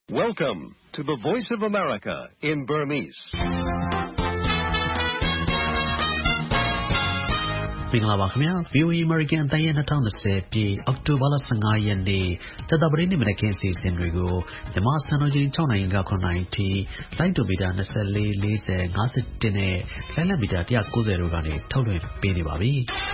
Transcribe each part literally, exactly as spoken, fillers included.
Welcome to the Voice of America in Burmese. မင်္ဂလာပါခင်ဗျာ ဗီအိုအေ American အသံရဲ့twenty twentyပြည့်အောက်တိုဘာလfifteenရက်နေ့ကြာသပတေးနေ့မနက်ခင်းအစီအစဉ်တွေကိုမြန်မာစံတော်ချိန်sixနာရီကnineနာရီအထိလိုင်းဒိုမီတာtwenty-four, forty, fifty-oneနဲ့လိုင်းလံမီတာone ninetyတို့ကနေထုတ်လွှင့်ပေးနေပါပြီ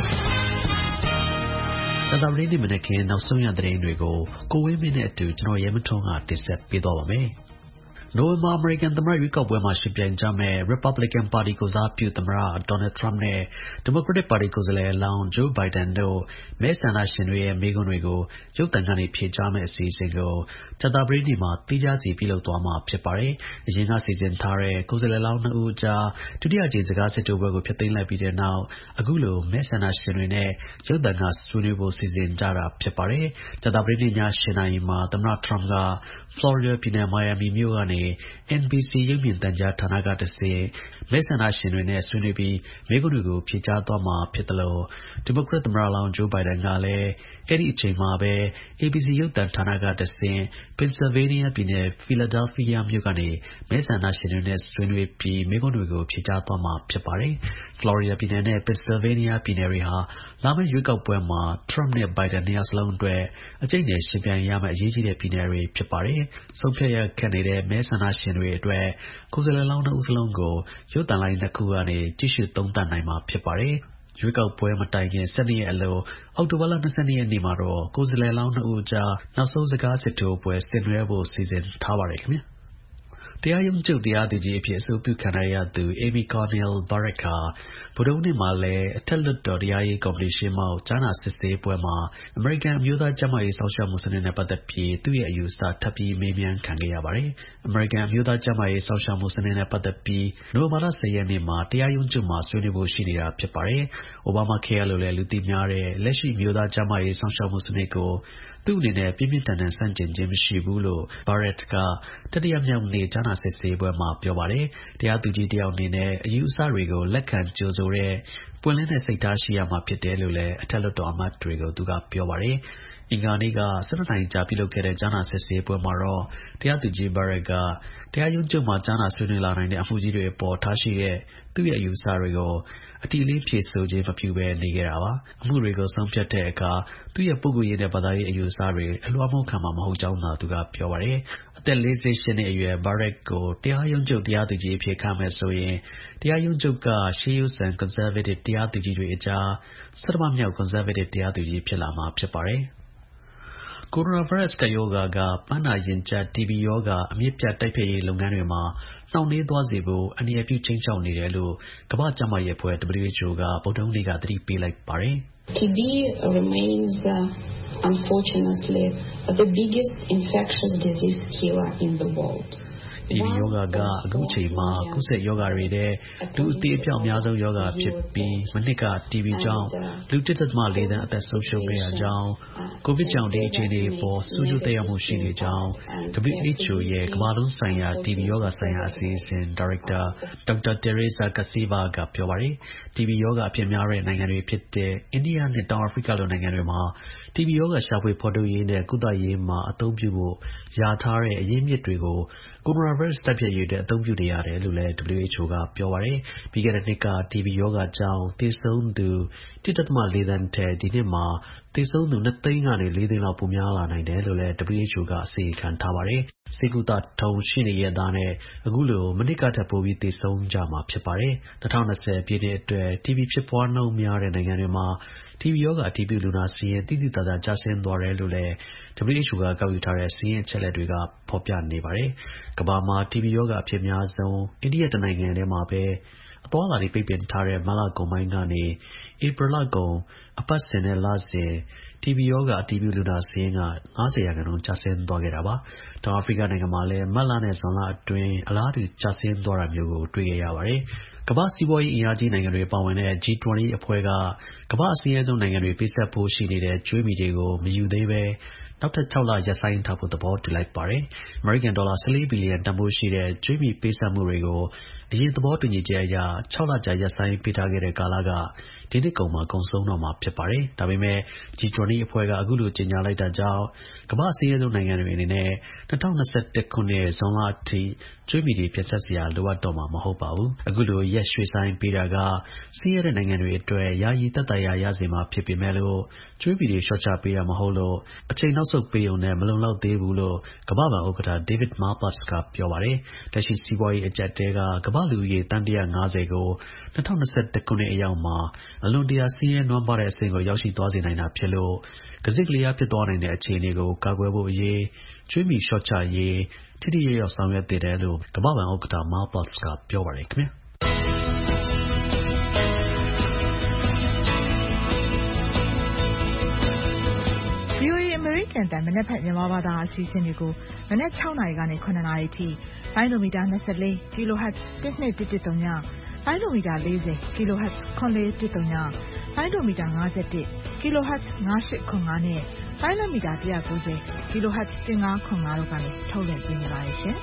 ကြာသပတေးနေ့မနက်ခင်းနောက်ဆုံးရသတင်းတွေကိုကိုဝင်းမင်းနဲ့အတူကျွန်တော်ရဲမထွန်းကတင်ဆက်ပေးသွားပါမယ်နိုဝင်ဘာအမေရိကန်သမ္မတရွေးကောက်ပွဲမှာရှင်ပြိုင်ကြမယ့် Republican ပါတီကိုယ်စားပြုသမ္မတ Donald Trump နဲ့ Democratic ပါတီကိုယ်စားလှယ်လောင်း Joe Biden တို့မဲဆန္ဒရှင်တွေရဲ့မေးခွန်းတွေကိုရုပ်သံကနေဖြေကြားမယ့်အစီအစဉ်ကိုကြာသပတေးနေ့မှာသီးခြားစီပြုလုပ်သွားမှာဖြစ်ပါတယ်။အရင်ကစီစဉ်ထားတဲ့ကိုယ်စားလှယ်လောင်းနှစ်ဦးအကြားဒုတိယကြိမ်စကားစစ်ထိုးပွဲကိုဖျက်သိမ်းလိုက်ပြီးတဲ့နောက်အခုလိုမဲဆန္ဒရှင်တွေနဲ့ရုပ်သံကဆွေးနွေးဖို့စီစဉ်ကြတာဖြစ်ပါတယ်။ကြာသပတေးနေ့ညeightနာရီမှာသမ္မတ Trump က Florida ပြည်နယ် Miami မြို့ကနေN B C ရုပ်မြင်သံကြားဌာနကတဆင့်မဲဆန္ဒရှင်တွေနဲ့ဆွေးနွေးပြီးမေးခွန်းတွေကိုဖြေကြားသွားမှာဖြစ်တယ်လို့ဒီမိုကရက်သမ္မတလောင်း Joe Biden ကလည်းအဲဒီအချိန်မှာပဲ A B C ရုပ်သံဌာနကတဆင့် Pennsylvania ပြည်နယ် Philadelphia မြို့ကနေမဲဆန္ဒရှင်တွေနဲ့ဆွေးနွေးပြီးမေးခွန်းတွေကိုဖြေကြားသွားမှာဖြစ်ပါတယ်။ Florida ပြည်နယ်နဲ့ Pennsylvania ပြည်နယ်တွေဟာလာမယ့်ရွေးကောက်ပွဲမှာ Trump နဲ့ Biden နှစ်ယောက်စလုံးအတွက်အကျိတ်အနယ်ယှဉ်ပြိုင်ရမယ့်အရေးကြီးတဲ့ပြည်နယ်တွေဖြစ်ပါတယ်။ဆုံးဖြတ်ရခက်နေတဲ့မဲဆန္ဒရှင်တွေအတွက်ကိုယ်စားလှယ်လောင်းနှစ်ဦးစလုံးကိုရုပ်သံလိုင်းနှစ်ခုကနေကြည့်ရှုသုံးသပ်နိုင်မှာဖြစ်ပါတယ်။ရွေးကောက်ပွဲမတိုင်ခင်twelveရက်အလိုအောက်တိုဘာလtwenty-secondရက်နေ့မှာတော့ကိုယ်စားလှယ်လောင်းနှစ်ဦးအကြားနောက်ဆုံးစကားစစ်ထိုးပွဲဆင်နွှဲဖို့စီစဉ်ထားပါတယ်ခင်ဗျာတရားရုံးချုပ်တရားသူကြီးအဖြစ်အဆိုပြုခံရသူ Amy Coney Barrett ဟာဗုဒ္ဓဟူးနေ့မှာလည်းအထက်လွှတ်တော်တရားရေးကော်မတီရှေ့မှောက်ကြားနာစစ်ဆေးပွဲမှာအမေရိကန်အမျိုးသားကျန်းမာရေးစောင့်ရှောက်မှုစနစ်နဲ့ပတ်သက်ပြီးသူ့ရဲ့အယူအဆထပ်ပြီးမေးမြန်းခံခဲ့ရပါတယ်။အမေရိကန်အမျိုးသားကျန်းမာရေးစောင့်ရှောက်မှုစနစ်နဲ့ပတ်သက်ပြီးနိုဝင်ဘာလtenရက်နေ့မှာတရားရုံးချုပ်မှာဆွေးနွေးဖို့ရှိနေတာဖြစ်ပါတယ်။ Obamacare လို့လည်းလူသိများတဲ့လက်ရှိအမျိုးသားကျန်းမာရေးစောင့်ရှောက်မှုစနစ်ကိုသူ့အနေနဲ့ပြင်းပြင်းထန်ထန်ဆန့်ကျင်ခြင်းမရှိဘူးလို့ Barrett ကတတိယမြောက်နေ့ကြားနာစစ်ဆေးပွဲမှာပြောပါတယ်။တရားသူကြီးတစ်ယောက်အနေနဲ့အယူအဆတွေကိုလက်ခံကြိုဆိုတဲ့ပွင့်လင်းတဲ့စိတ်ထားရှိရမှာဖြစ်တယ်လို့လည်းအထက်လွှတ်တော်အမတ်တွေကိုသူကပြောပါတယ်။အင်္ဂါနေ့ကtwelveနာရီကြာပြုလုပ်ခဲ့တဲ့ကြားနာစစ်ဆေးပွဲမှာတော့တရားသူကြီး Barrett ကတရားရုံးချုပ်မှာကြားနာဆွေးနွေးလာနိုင်တဲ့အမှုကြီးတွေအပေါ်ထားရှိတဲ့သူ့ရဲ့အယူအဆတွေကိုအတိအလင်းဖြေဆိုခြင်းမပြုဘဲနေခဲ့တာပါ။အမှုတွေကိုဆုံးဖြတ်တဲ့အခါသူ့ရဲ့ပုဂ္ဂိုလ်ရေးနဲ့ဘာသာရေးအယူအဆတွေအလွှမ်းမိုးခံမှာမဟုတ်ကြောင်းသာသူကပြောပါတယ်။အသက်forty-eightနှစ်အရွယ် Barrett ကိုတရားရုံးချုပ်တရားသူကြီးအဖြစ်ခန့်မယ်ဆိုရင်တရားရုံးချုပ်ကရှေးရိုးဆန် conservative တရားသူကြီးတွေအကြားဆဌမမြောက် conservative တရားသူကြီးဖြစ်လာမှာဖြစ်ပါတယ်။ ကိုရိုနာဗိုင်းရပ်စ်ကပ်ရောဂါကပန်းနာရင်ကျပ် T B ရောဂါအမြစ်ပြတ်တိုက်ဖျက်ရေးလုပ်ငန်းတွေမှာနှောင့်နှေးသွားစေဖို့အန္တရာယ်ပြုခြိမ်းခြောက်နေတယ်လို့ကမ္ဘာ့ကျန်းမာရေးအဖွဲ့ W H O ကဗုဒ္ဓဟူးနေ့ကသတိပေးလိုက်ပါတယ်။ T B remains uh, unfortunately the biggest infectious disease killer in the world. တီဘီရောဂါကအခုချိန်မှာကူးစက်ရောဂါတွေထဲလူအသေးအပြောက်အများဆုံးရောဂါဖြစ်ပြီးမနှစ်ကတီဘီကြောင့်လူone point fourသန်းအသက်ဆုံးရှုံးခဲ့ရကြောင်းကိုဗစ်ကြောင့်ဒီအခြေအနေအပေါ်ဆိုးကျိုးသက်ရောက်မှုရှိနေကြောင်း W H O ရဲ့ကမ္ဘာလုံးဆိုင်ရာတီဘီရောဂါဆိုင်ရာအစီအစဉ်ဒါရိုက်တာဒေါက်တာ Teresa Caceva ကပြောပါတယ်။တီဘီရောဂါအဖြစ်များတဲ့နိုင်ငံတွေဖြစ်တဲ့အိန္ဒိယနဲ့တောင်အာဖရိကလိုနိုင်ငံတွေမှာတီဘီရောဂါရှာဖွေဖော်ထုတ်ရေးနဲ့ကုသရေးမှာအသုံးပြုဖို့လျာထားတဲ့အရင်းမြစ်တွေကိုကိုရိုနာဗိုင်းရပ်စ်တိုက်ဖျက်ရေးအတွက်အသုံးပြုနေရတယ်လို့လည်း W H O ကပြောပါတယ်။ပြီးခဲ့တဲ့နှစ်ကတီဘီရောဂါကြောင့်သေဆုံးသူone point fourသန်းထက်ဒီနှစ်မှာသေဆုံးသူtwoသိန်းကနေfourသိန်းလောက်ပိုများလာနိုင်တယ်လို့လည်း W H O ကအစီရင်ခံထားပါတယ်။ဆေးကုသထုံရှိနေရဲ့သားနဲ့အခုလိုမနှစ်ကထက်ပိုပြီးသေဆုံးကြမှာဖြစ်ပါတယ်။twenty twentyပြည့်နှစ်အတွက်တီဘီဖြစ်ပွားနှုန်းများတဲ့နိုင်ငံတွေမှာတီဘီရောဂါအတည်ပြုလူနာစာရင်းသိသိသာသာကျဆင်းသွားတယ်လို့လည်း W H O ကကောက်ယူထားတဲ့စာရင်းအချက်အလက်တွေကဖော်ပြနေပါတယ်။ကမ္ဘာမှာတီဘီရောဂါအဖြစ်များဆုံးအိန္ဒိယတစ်နိုင်ငံထဲမှာပဲအသွားအလာတွေပိတ်ပင်ထားတဲ့မတ်လကုန်ပိုင်းကနေဧပြီလကုန်အပတ်စဉ်နဲ့လစဉ်တီဘီရောဂါအတည်ပြုလူနာစာရင်းကfiftyရာခိုင်နှုန်းကျဆင်းသွားခဲ့တာပါ။တောင်အာဖရိကနိုင်ငံမှာလည်းမတ်လနဲ့ဇွန်လအတွင်းအလားတူကျဆင်းသွားတာမျိုးကိုတွေ့ခဲ့ရပါတယ်။ကမ္ဘာ့စီးပွားရေးအင်အားကြီးနိုင်ငံတွေပါဝင်တဲ့ G twenty အဖွဲ့ကကမ္ဘာ့အဆင်းရဲဆုံးနိုင်ငံတွေပေးဆပ်ဖို့ရှိနေတဲ့ကြွေးမြီတွေကိုမယူသေးဘဲနောက်ထပ်sixလရပ်ဆိုင်းထားဖို့သဘောတူလိုက်ပါတယ်။အမေရိကန်ဒေါ်လာfourteenဘီလီယံတန်ဖိုးရှိတဲ့ကြွေးမြီပေးဆပ်မှုတွေကိုအအရင်သဘောတူညီချက်အရ၆လကြာရပ်ဆိုင်းပေးထားခဲ့တဲ့ကာလကဒီနှစ်ကုန်မှာကုန်ဆုံးတော့မှာဖြစ်ပါတယ်ဒါပေမဲ့ G ၂၀ အဖွဲ့ကအခုလိုကြေညာလိုက်တာကြောင့်ကမ္ဘာ့အဆင်းရဲဆုံးနိုင်ငံတွေအနေနဲ့၂၀၂၁ခုနှစ်ဇွန်လအထိကြွေးမြီတွေပြန်ဆက်စရာလိုအပ်တော့မှာမဟုတ်ပါဘူးအခုလိုရက်ရွှေ့ဆိုင်းပေးတာကဆင်းရဲတဲ့နိုင်ငံတွေအတွက်ယာယီသက်သာရာရစေမှာဖြစ်ပေမဲ့လို့ကြွေးမြီတွေလျှော့ချပေးတာမဟုတ်လို့အချိန်နောက်ဆုတ်ပေးုံနဲ့မလုံလောက်သေးဘူးလို့ကမ္ဘာ့ဘဏ်ဥက္ကဋ္ဌ David Malpass ကပြောပါတယ်လက်ရှိစီးပွားရေးအကျပ်အတည်းကကမ္ဘာ့လူဦးရေသန်းတစ်ရာငါးဆယ်ကို၂၀၂၁ခုနှစ်အရောက်မှာအလွန်တရာဆင်းရဲနွမ်းပါးတဲ့အဆင့်ကိုရောက်ရှိသွားစေနိုင်တာဖြစ်လို့ကစိကလျားဖြစ်သွားနိုင်တဲ့အခြေအနေကိုကာကွယ်ဖို့အရေးကြွေးမြီလျှော့ချရေးထိထိရောက်ရောက်ဆောင်ရွက်သင့်တယ်လို့ကမ္ဘာ့ဘဏ်ဥက္ကဋ္ဌ Malpass ကပြောပါတယ်ခင်ဗျာဗွီအိုအေအမေရိကန်တန်မနက်ဖြန်မြန်မာဘာသာအစီအစဉ်တွေကိုမနက်၆နာရီကနေ၇နာရီထိလိုင်းဒိုမီတာ၂၄ kilohertz တစ်နှစ်တစ်တစ်သုံးညလိုင်းဒိုမီတာ၄၀ kilohertz ခွန်လေးတစ်သုံးညလိုင်းဒိုမီတာ၅၁ kilohertz ၅၈ခွန်၅နဲ့လိုင်းဒိုမီတာ၁၉၀ kilohertz ၁၅ခွန်၅တို့ကနေထုတ်လွှင့်ပေးနေပါတယ်ရှင်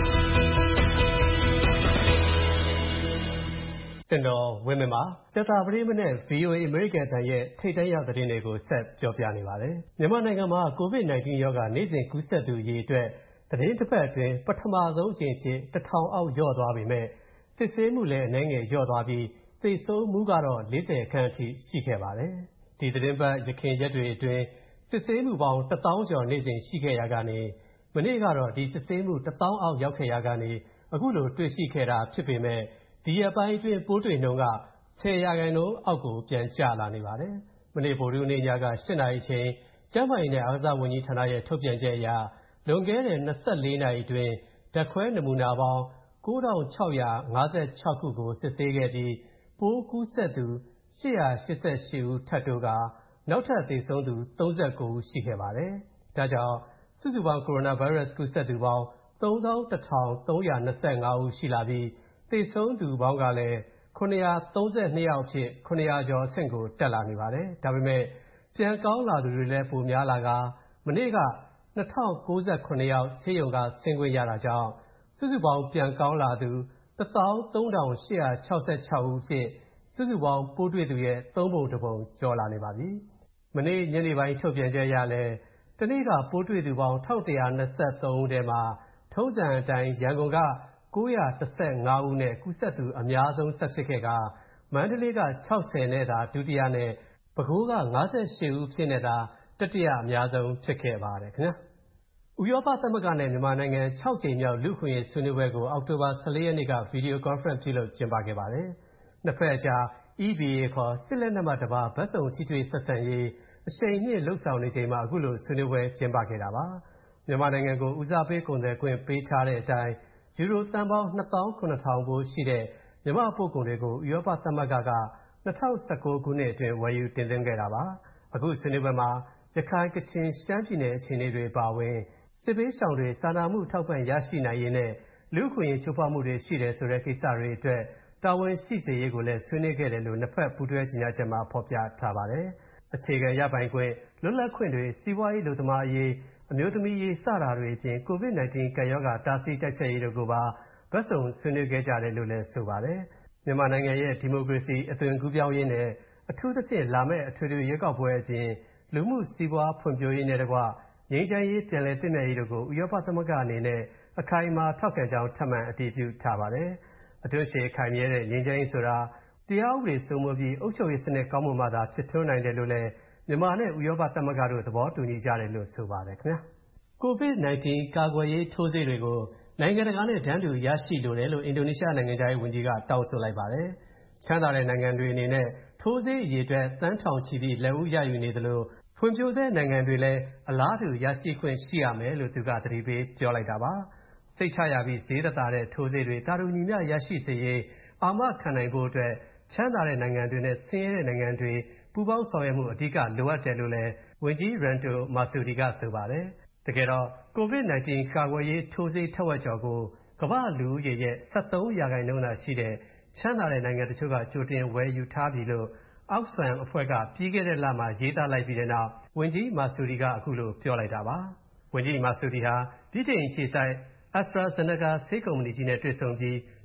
ကျွန်တော်ဝင်းမင်းပါကြာသပတေးမနေ့ ဗွီအိုအေအမေရိကန်တန်ရဲ့ထိပ်တန်းရောက်သတင်းတွေကိုဆက်ပြောပြနေပါတယ်မြန်မာနိုင်ငံမှာ ကိုဗစ်၁၉ ရောဂါနေ့စဉ်ကူးစက်သူအရေအတွက်သတင်းတစ်ပတ်အတွင်းပထမဆုံးအကြိမ်ဖြစ်တစ်ထောင်အောက်လျော့သွားပြီမဲ့စစ်ဆေးမှုလည်းအနည်းငယ်လျော့သွားပြီးသေဆုံးမှုကတော့၄၀ခန့်အထိရှိခဲ့ပါတယ်ဒီသတင်းပတ်ရခင်ရက်တွေအတွင်းစစ်ဆေးမှုပေါင်းတစ်သောင်းကျော်နေ့စဉ်ရှိခဲ့ရာကနေမနေ့ကတော့ဒီစစ်ဆေးမှုတစ်သောင်းအောက်ရောက်ခဲ့ရာကနေအခုလိုတွေ့ရှိခဲ့တာဖြစ်ပေမဲ့ဒီအပိုင်းအတွင်းပိုးတွေ့နှုန်းကဆယ်ရာခိုင်နှုန်းအောက်ကိုပြန်ကျလာနေပါတယ်။မနေ့ဗုဒ္ဓဟူးနေ့ညက၈နာရီအချိန်ကျန်းမာရေးနဲ့အားကစားဝန်ကြီးဌာနရဲ့ထုတ်ပြန်ချက်အရလွန်ခဲ့တဲ့၂၄နာရီအတွင်းဓာတ်ခွဲနမူနာပေါင်း၉ထောင်၆ရာ၅၆ခုကိုစစ်ဆေးခဲ့ပြီးပိုးကူးစက်သူ၈ရာ၈၈ဦးထပ်တိုးကာနောက်ထပ်သေဆုံးသူ၃၉ဦးရှိခဲ့ပါတယ်။ဒါကြောင့်စုစုပေါင်းကိုရိုနာဗိုင်းရပ်စ်ကူးစက်သူပေါင်း၃သောင်းတစ်ထောင်၃ရာ၂၅ဦးရှိလာပြီးသေဆုံးသူပေါင်းကလည်းခုနှစ်ရာသုံးဆယ်နှစ်ယောက်အဖြစ်ခုနှစ်ရာကျော်အဆင့်ကိုတက်လာနေပါတယ်။ဒါပေမဲ့ပြန်ကောင်းလာသူတွေလည်းပိုများလာကာမနေ့က၂ထောင်၉၇ယောက်ဆေးရုံကဆင်းခွင့်ရတာကြောင့်စုစုပေါင်းပြန်ကောင်းလာသူတစ်သောင်းသုံးထောင်ရှစ်ရာခြောက်ဆယ်ခြောက်ဦးဖြစ်စုစုပေါင်းပိုးတွေ့သူရဲ့သုံးပုံတစ်ပုံကျော်လာနေပါပြီ။မနေ့ညနေပိုင်းထုတ်ပြန်ချက်အရလည်းတနေ့ကပိုးတွေ့သူပေါင်း၁၁၂၃ဦးထဲမှာထုံးစံအတိုင်းရန်ကုန်က၉ရာ၁၅ဦးနဲ့ကူးစက်သူအများဆုံးဆက်ဖြစ်ခဲ့ကမန္တလေးက၆၀နဲ့သာဒုတိယနဲ့ပဲခူးက၅၈ဦးဖြစ်နဲ့သာတတိယအများဆုံးဖြစ်ခဲ့ပါတယ်ခင်ဗျာ။ဥရောပသမဂ္ဂနဲ့မြန်မာနိုင်ငံ၆ကြိမ်မြောက်လူ့အခွင့်အရေးဆွေးနွေးပွဲကိုအောက်တိုဘာ၁၄ရက်နေ့ကဗီဒီယိုကွန်ဖရင့်ပြုလုပ်ကျင်းပခဲ့ပါတယ်။နှစ်ဖက်အကြား E B A ခေါ်စစ်လက်နက်မှတပါဘက်စုံထိတွေ့ဆက်ဆံရေးအရှိန်မြင့်လှုပ်ဆောင်နေချိန်မှာအခုလိုဆွေးနွေးပွဲကျင်းပခဲ့တာပါ။မြန်မာနိုင်ငံကိုဦးစားပေးကုန်သွယ်ခွင့်ပေးထားတဲ့အတိုင်းယူရိုသန်းပေါင်း၂သောင်းခုနှစ်ထောင်ဖိုးရှိတဲ့မြန်မာပို့ကုန်တွေကိုဥရောပသမဂ္ဂက၂၀၁၉ခုနှစ်အတွင်းဝယ်ယူတင်သွင်းခဲ့တာပါ။အခုဆွေးနွေးပွဲမှာရခိုင်ကချင်ရှမ်းပြည်နယ်အခြေအနေတွေပါဝင်စစ်ဘေးရှောင်တွေစာနာမှုထောက်ပံ့ရရှိနိုင်ရေးနဲ့လူ့အခွင့်အရေးချိုးဖောက်မှုတွေရှိတယ်ဆိုတဲ့ကိစ္စတွေအတွက်တာဝန်ရှိစေရေးကိုလည်းဆွေးနွေးခဲ့တယ်လို့နှစ်ဖက်ပူးတွဲကြေညာချက်မှာဖော်ပြထားပါတယ်။အခြေခံရပိုင်ခွင့်လွတ်လပ်ခွင့်တွေစီးပွားရေးလူသမားအရေးအမျိုးသမီးရေးစတာတွေအပြင်ကိုဗစ်၁၉ကပ်ရောဂါတားဆီးတိုက်ဖျက်ရေးတို့ကိုပါဘက်စုံဆွေးနွေးခဲ့ကြတယ်လို့လည်းဆိုပါတယ်။မြန်မာနိုင်ငံရဲ့ဒီမိုကရေစီအသွင်ကူးပြောင်းရေးနဲ့အထူးသဖြင့်လာမယ့်အထွေထွေရွေးကောက်ပွဲအပြင်လူမှုစီးပွားဖွံ့ဖြိုးရေးနဲ့တကွငြိမ်းချမ်းရေးပြန်လည်သင့်မြတ်ရေးတို့ကိုဥရောပသမဂ္ဂအနေနဲ့အခိုင်အမာထောက်ခံကြောင်းထပ်မံအတည်ပြုထားပါတယ်။အတွင်းရှည်ခိုင်မြဲတဲ့ငြိမ်းချမ်းရေးဆိုတာတရားဥပဒေစိုးမိုးပြီးအုပ်ချုပ်ရေးစနစ်ကောင်းမွန်မှသာဖြစ်ထွန်းနိုင်တယ်လို့လည်းမြန်မာနဲ့ဥရောပသမဂ္ဂတို့သဘောတူညီကြတယ်လို့ဆိုပါတယ်ခင်ဗျာ။ကိုဗစ်၁၉ကာကွယ်ရေးထိုးဆေးတွေကိုနိုင်ငံတကာနဲ့တန်းတူရရှိလိုတယ်လို့အင်ဒိုနီးရှားနိုင်ငံခြားရေးဝန်ကြီးကတောင်းဆိုလိုက်ပါတယ်။ချမ်းသာတဲ့နိုင်ငံတွေအနေနဲ့ထိုးဆေးအရေအတွက်သန်းထောင်ချီပြီးလက်ဦးရယူနေသလိုဖွံ့ဖြိုးဆဲနိုင်ငံတွေလည်းအလားတူရရှိခွင့်ရှိရမယ်လို့သူကသတိပေးပြောလိုက်တာပါ။စိတ်ချရပြီးဈေးသက်သာတဲ့ထိုးဆေးတွေတာတူညီမျှရရှိစေရေးအာမခံနိုင်ဖို့အတွက်ချမ်းသာတဲ့နိုင်ငံတွေနဲ့ဆင်းရဲတဲ့နိုင်ငံတွေပူးပေါင်းဆောင်ရွက်မှုအဓိကလိုအပ်တယ်လို့လည်းဝန်ကြီးရန်တိုမာဆူဒီကဆိုပါတယ်။တကယ်တော့ကိုဗစ်၁၉ကာကွယ်ရေးထိုးဆေးထက်ဝက်ကျော်ကိုကမ္ဘာ့လူဦးရေရဲ့၁၃ရာခိုင်နှုန်းသာရှိတဲ့ချမ်းသာတဲ့နိုင်ငံတချို့ကကြိုတင်ဝယ်ယူထားပြီလို့ Oxfam အဖွဲ့ကပြီးခဲ့တဲ့လမှာရေးသားလိုက်ပြီးတဲ့နောက်ဝန်ကြီးမာဆူဒီကအခုလိုပြောလိုက်တာပါ။ဝန်ကြီးမာဆူဒီဟာဗြိတိန်အခြေစိုက် AstraZeneca ဆေးကုမ္ပဏီကြီးနဲ့တွေ့ဆုံပြီး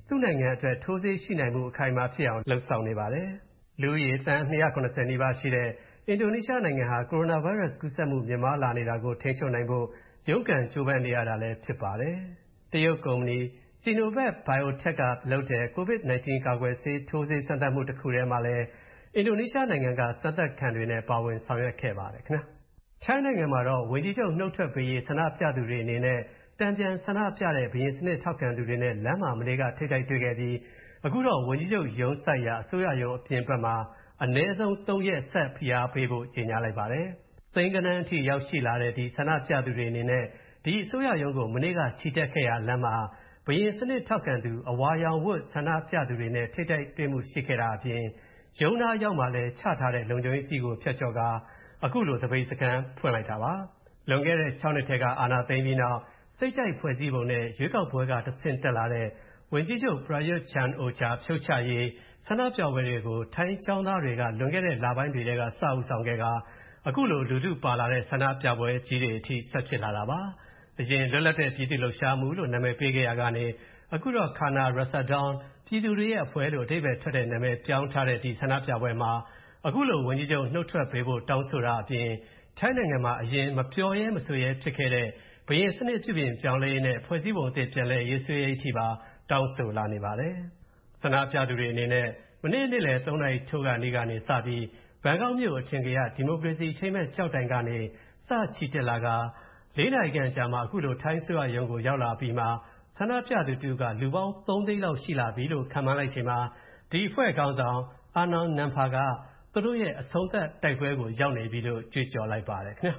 သူ့နိုင်ငံအတွက်ထိုးဆေးရှိနိုင်မှုအခိုင်အမာဖြစ်အောင်လှုံ့ဆော်နေပါတယ်။လူဦးရေသန်းtwo hundred seventyနီးပါးရှိတဲ့အင်ဒိုနီးရှားနိုင်ငံဟာကိုရိုနာဗိုင်းရပ်စ်ကူးစက်မှုမြင့်မားလာနေတာကိုထိန်းချုပ်နိုင်ဖို့ရုန်းကန်ကြိုးပမ်းနေရတာလည်းဖြစ်ပါတယ်။တရုတ်ကုမ္ပဏီ Sinovac Biotech ကလုပ်တဲ့ ကိုဗစ်nineteen ကာကွယ်ဆေးထိုးဆေးစမ်းသပ်မှုတစ်ခုထဲမှာလည်းအင်ဒိုနီးရှားနိုင်ငံကစမ်းသပ်ခံတွေနဲ့ပါဝင်ဆောင်ရွက်ခဲ့ပါတယ်ခင်ဗျာ။ထိုင်းနိုင်ငံမှာတော့ဝန်ကြီးချုပ်နှုတ်ထွက်ပေးရေးဆန္ဒပြသူတွေအနေနဲ့တံပြန်ဆန္ဒပြတဲ့ဘုရင်စနစ်ထောက်ခံသူတွေနဲ့လမ်းမှာမနေ့ကထိပ်တိုက်တွေ့ခဲ့ပြီးအခုတော့ဝန်ကြီးချုပ်ရုံးဆိုင်ရာအစိုးရရုံးအပြင်ဘက်မှာအနည်းဆုံးthreeရက်ဆက်ဖိအားပေးဖို့ကြေညာလိုက်ပါတယ်။သိန်းဂဏန်းအထိရောက်ရှိလာတဲ့ဒီဆန္ဒပြသူတွေအနေနဲ့ဒီအစိုးရရုံးကိုမနေ့ကချီတက်ခဲ့ရလမ်းမှာဘုရင်စနစ်ထောက်ခံသူအဝါရောင်ဝတ်ဆန္ဒပြသူတွေနဲ့ထိပ်တိုက်တွေ့မှုရှိခဲ့တာအပြင်ရုံးသားရောက်မှလည်းချထားတဲ့လုံခြုံရေးစည်းကိုဖျက်ချော်ကာအခုလိုသပိတ်စခန်းဖွင့်လိုက်တာပါ။လွန်ခဲ့တဲ့sixနှစ်ထဲကအာဏာသိမ်းပြီးနောက်စိတ်ကြိုက်ဖွဲ့စည်းပုံနဲ့ရွေးကောက်ပွဲကတဆင့်တက်လာတဲ့ဝန်ကြီးချုပ် Prayut Chan-o-cha ဖြုတ်ချရေးဆန္ဒပြပွဲတွေကိုထိုင်းကျောင်းသားတွေကလွန်ခဲ့တဲ့လပိုင်းတွေကစဦးဆောင်ခဲ့ကအခုလိုလူထုပါလာတဲ့ဆန္ဒပြပွဲကြီးတွေအထိဆက်ဖြစ်လာတာပါ။အရင်လွတ်လပ်တဲ့ပြည်သူ့လှုပ်ရှားမှုလို့နာမည်ပေးခဲ့ရကနေအခုတော့ Khana Ratsadorn ပြည်သူတွေရဲ့အဖွဲ့လို့အဓိပ္ပာယ်ထွက်တဲ့နာမည်ပြောင်းထားတဲ့ဒီဆန္ဒပြပွဲမှာအခုလိုဝန်ကြီးချုပ်နှုတ်ထွက်ပေးဖို့တောင်းဆိုတာအပြင်ထိုင်းနိုင်ငံမှာအရင်မပျော်ရဲမဆိုရဲဖြစ်ခဲ့တဲ့ဘုရင်စနစ်ပြုပြင်ပြောင်းလဲရေးနဲ့ဖွဲ့စည်းပုံအသစ်ပြန်လည်ရေးဆွဲရေးအထိပါတောင်းဆိုလာနေပါတယ်။ဆန္ဒပြသူတွေအနေနဲ့မနေ့နေ့လယ်threeနာရီထိုးကနေကနေစပြီးဘန်ကောက်မြို့အထင်ကရဒီမိုကရေစီအထိမ်းအမှတ်ကျောက်တိုင်ကနေစချီတက်လာကfourနာရီခန့်ကြာမှအခုလိုထိုင်းဆိုရရုံးကိုရောက်လာပြီးမှဆန္ဒပြသူတူကလူပေါင်းthreeသိန်းလောက်ရှိလာပြီလို့ခန့်မှန်းလိုက်ချိန်မှာဒီအဖွဲ့ခေါင်းဆောင် Arnon Nampha ကသူတို့ရဲ့အဆုံးသတ်တိုက်ပွဲကိုရောက်နေပြီလို့ကြွေးကြော်လိုက်ပါတယ်ခင်ဗျာ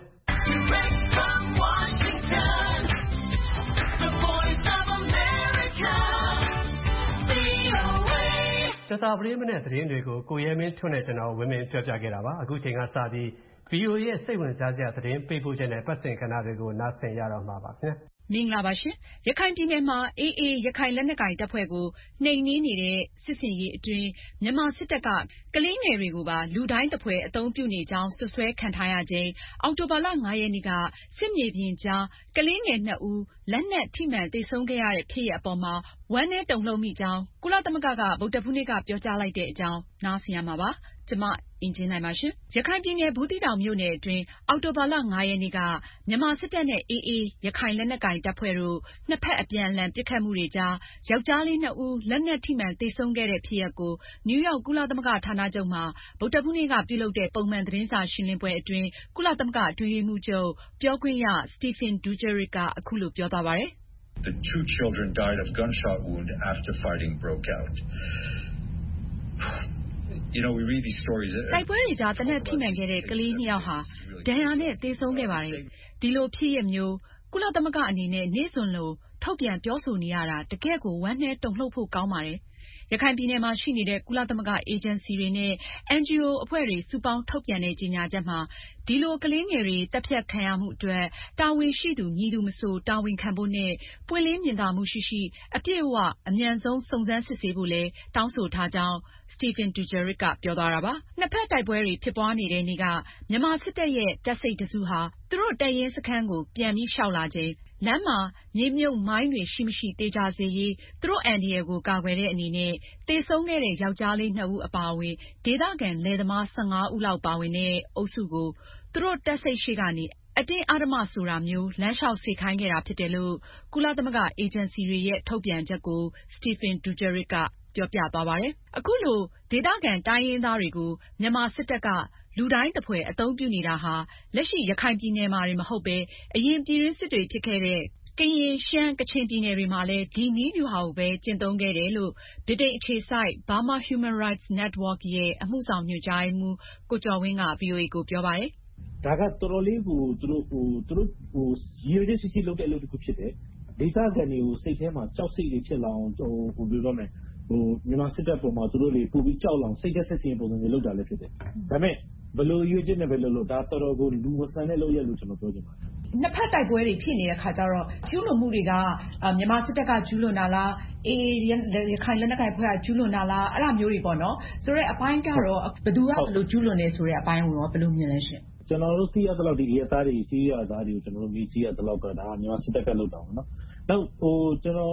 ကြာသပတေးမနက်သတင်းတွေကိုကိုရဲမင်းထွန်းနဲ့ကျွန်တော်ဝင်းမင်းပြောပြခဲ့တာပါအခုချိန်ကစပြီး V O A ရဲ့စိတ်ဝင်စားစရာသတင်းပေးပို့ချက်နဲ့ပတ်စင်ကဏ္ဍတွေကိုနားဆင်ရတော့မှာပါခင်ဗျာမင်္ဂလာပါရှင်။ရခိုင်ပြည်နယ်မှာ အေးအေးရခိုင်လက်နက်ကိုင်တပ်ဖွဲ့ကိုနှိမ်နင်းနေတဲ့စစ်ဆင်ရေးအတွင်းမြန်မာစစ်တပ်ကကလေးငယ်တွေကိုပါလူတိုင်းသဖွယ်အသုံးပြုနေကြောင်းစွပ်စွဲခံထားရချိန်အောက်တိုဘာလfiveရက်နေ့ကစစ်မြေပြင်ကြားကလေးငယ်နှစ်ဦးလက်နက်ထိမှန်သေဆုံးခဲ့ရတဲ့ဖြစ်ရပ်အပေါ်မှာဝမ်းနည်းတုန်လှုပ်မိကြောင်းကုလသမဂ္ဂကဗုဒ္ဓဟူးနေ့ကပြောကြားလိုက်တဲ့အကြောင်းနားဆင်ရမှာပါ။ကျမအင်ကြင်းနိုင်ပါရှင်။ရခိုင်ပြည်နယ်ဘူးသီးတောင်မြို့နယ်အတွင်းအောက်တိုဘာလfiveရက်နေ့ကမြန်မာစစ်တပ်နဲ့အေးအေးရခိုင်လက်နက်ကိုင်တပ်ဖွဲ့တို့နှစ်ဖက်အပြန်အလှန်ပစ်ခတ်မှုတွေကြားယောက်ျားလေးနှစ်ဦးလက်နက်ထိမှန်သေဆုံးခဲ့တဲ့ဖြစ်ရပ်ကိုနယူးယောက်ကုလသမဂ္ဂဌာနချုပ်မှာဗုဒ္ဓဟူးနေ့ကပြုလုပ်တဲ့ပုံမှန်သတင်းစာရှင်းလင်းပွဲအတွင်းကုလသမဂ္ဂအတွင်းရေးမှူးချုပ်ပြောခွင့်ရ Stéphane Dujarric ကအခုလိုပြောသွားပါတယ်။ The two children died of gunshot wound after fighting broke out. You know, we read these stories. တိုက်ပွဲတွေကြားသေနတ်ထိမှန်ခဲ့တဲ့ကလေးနှစ်ယောက်ဟာဒဏ်ရာနဲ့သေဆုံးခဲ့ပါတယ်။ဒီလိုဖြစ်ရပ်မျိုးကုလသမဂ္ဂအနေနဲ့နေ့စဉ်လိုထုတ်ပြန်ပြောဆိုနေရတာတကယ့်ကိုဝမ်းနည်းတုန်လှုပ်ဖို့ကောင်းပါတယ်။ရခိုင်ပြည်နယ်မှာရှိနေတဲ့ကုလသမဂ္ဂအေဂျင်စီတွေနဲ့ အန်ဂျီအို အဖွဲ့တွေစုပေါင်းထုတ်ပြန်တဲ့ကြေညာချက်မှာဒီလိုကလေးငယ်တွေသတ်ဖြတ်ခံရမှုအတွက်တာဝန်ရှိသူမည်သူမဆိုတာဝန်ခံဖို့နဲ့ပွင့်လင်းမြင်သာမှုရှိရှိအပြည့်အဝအမြန်ဆုံးစုံစမ်းစစ်ဆေးဖို့လည်းတောင်းဆိုထားကြောင်း Stéphane Dujarric ကပြောသွားတာပါ။နှစ်ဖက်တိုက်ပွဲတွေဖြစ်ပွားနေတဲ့နေ့ကမြန်မာစစ်တပ်ရဲ့တပ်စိတ်တစုဟာသူတို့တပ်ရင်းစခန်းကိုပြန်ပြီးလျှောက်လာချိန်လမ်းမှာမြေမြုပ်မိုင်းတွေရှိမရှိသေချာစေရေးသူတို့အန္တရာယ်ကိုကာကွယ်တဲ့အနေနဲ့သေဆုံးခဲ့တဲ့ယောက်ျားလေးနှစ်ဦးအပါအဝင်ဒေသခံလယ်သမားfifteenဦးလောက်ပါဝင်တဲ့အုပ်စုကိုသူတို့တပ်စိတ်ရှေ့ကနေအတင်းအဓမ္မဆိုတာမျိုးလမ်းလျှောက်စေခိုင်းခဲ့တာဖြစ်တယ်လို့ကုလသမဂ္ဂအေဂျင်စီတွေရဲ့ထုတ်ပြန်ချက်ကို Stéphane Dujarric ကပြောပြသွားပါတယ်။အခုလိုဒေသခံတိုင်းရင်းသားတွေကိုမြန်မာစစ်တပ်ကလူတိုင်းသဖွယ်အသုံးပြုနေတာဟာလက်ရှိရခိုင်ပြည်နယ်မှာတွေမဟုတ်ပဲအရင်ပြည်တွင်းစစ်တွေဖြစ်ခဲ့တဲ့ကရင်ရှမ်းကချင်ပြည်နယ်တွေမှာလည်းဒီနည်းဗျူဟာကိုပဲကျင့်သုံးခဲ့တယ်လို့ဗြိတိန်အခြေစိုက် Burma Human Rights Network ရဲ့အမှုဆောင်ညွှန်ကြားရေးမှူးကိုကျော်ဝင်းက ဗွီအိုအေကိုပြောပါတယ်။ဒါကတော်တော်လေးကိုသူတို့ဟိုသူတို့ဟိုရည်ရွယ်ချက်ရှိရှိလုပ်တဲ့အလုပ်တစ်ခုဖြစ်တယ်။ဒေသခံတွေကိုစိတ်ထဲမှာကြောက်စိတ်တွေဖြစ်လာအောင်ဟိုဟိုပြောရမယ်ဟိုမြန်မာစစ်တပ်ပေါ်မှာသူတို့တွေပို့ပြီးကြောက်လောင်စိတ်သက်ဆက်စင်ပုံစံမျိုးလုပ်တာလည်းဖြစ်တယ်။ဒါပေမဲ့ဘယ်လိုရွေးချက်နဲ့ပဲလုပ်လို့ဒါတော်တော်ကိုလူမဆန်တဲ့လုပ်ရက်လို့ကျွန်တော်ပြောချင်ပါတယ်။နှစ်ဖက်တိုက်ပွဲတွေဖြစ်နေတဲ့ခါကျတော့ကျူးလွန်မှုတွေကမြန်မာစစ်တပ်ကကျူးလွန်တာလားအေးရခိုင်လက်နက်ကိုင်ဖွဲ့ကကျူးလွန်တာလားအဲ့လိုမျိုးတွေပေါ့နော်ဆိုတော့အပိုင်းကတော့ဘယ်သူကဘယ်လိုကျူးလွန်နေဆိုတဲ့အပိုင်းကိုရောဘယ်လိုမြင်လဲရှင်ကျွန်တော်တို့သိရသလောက်ဒီအရသားတွေကြီးရသားတွေကိုကျွန်တော်တို့မြည်ကြီးရသလောက်ကဒါမြန်မာစစ်တပ်ကလုပ်တာပေါ့နော်နောက်ဟိုကျွန်တော်တို့ဟ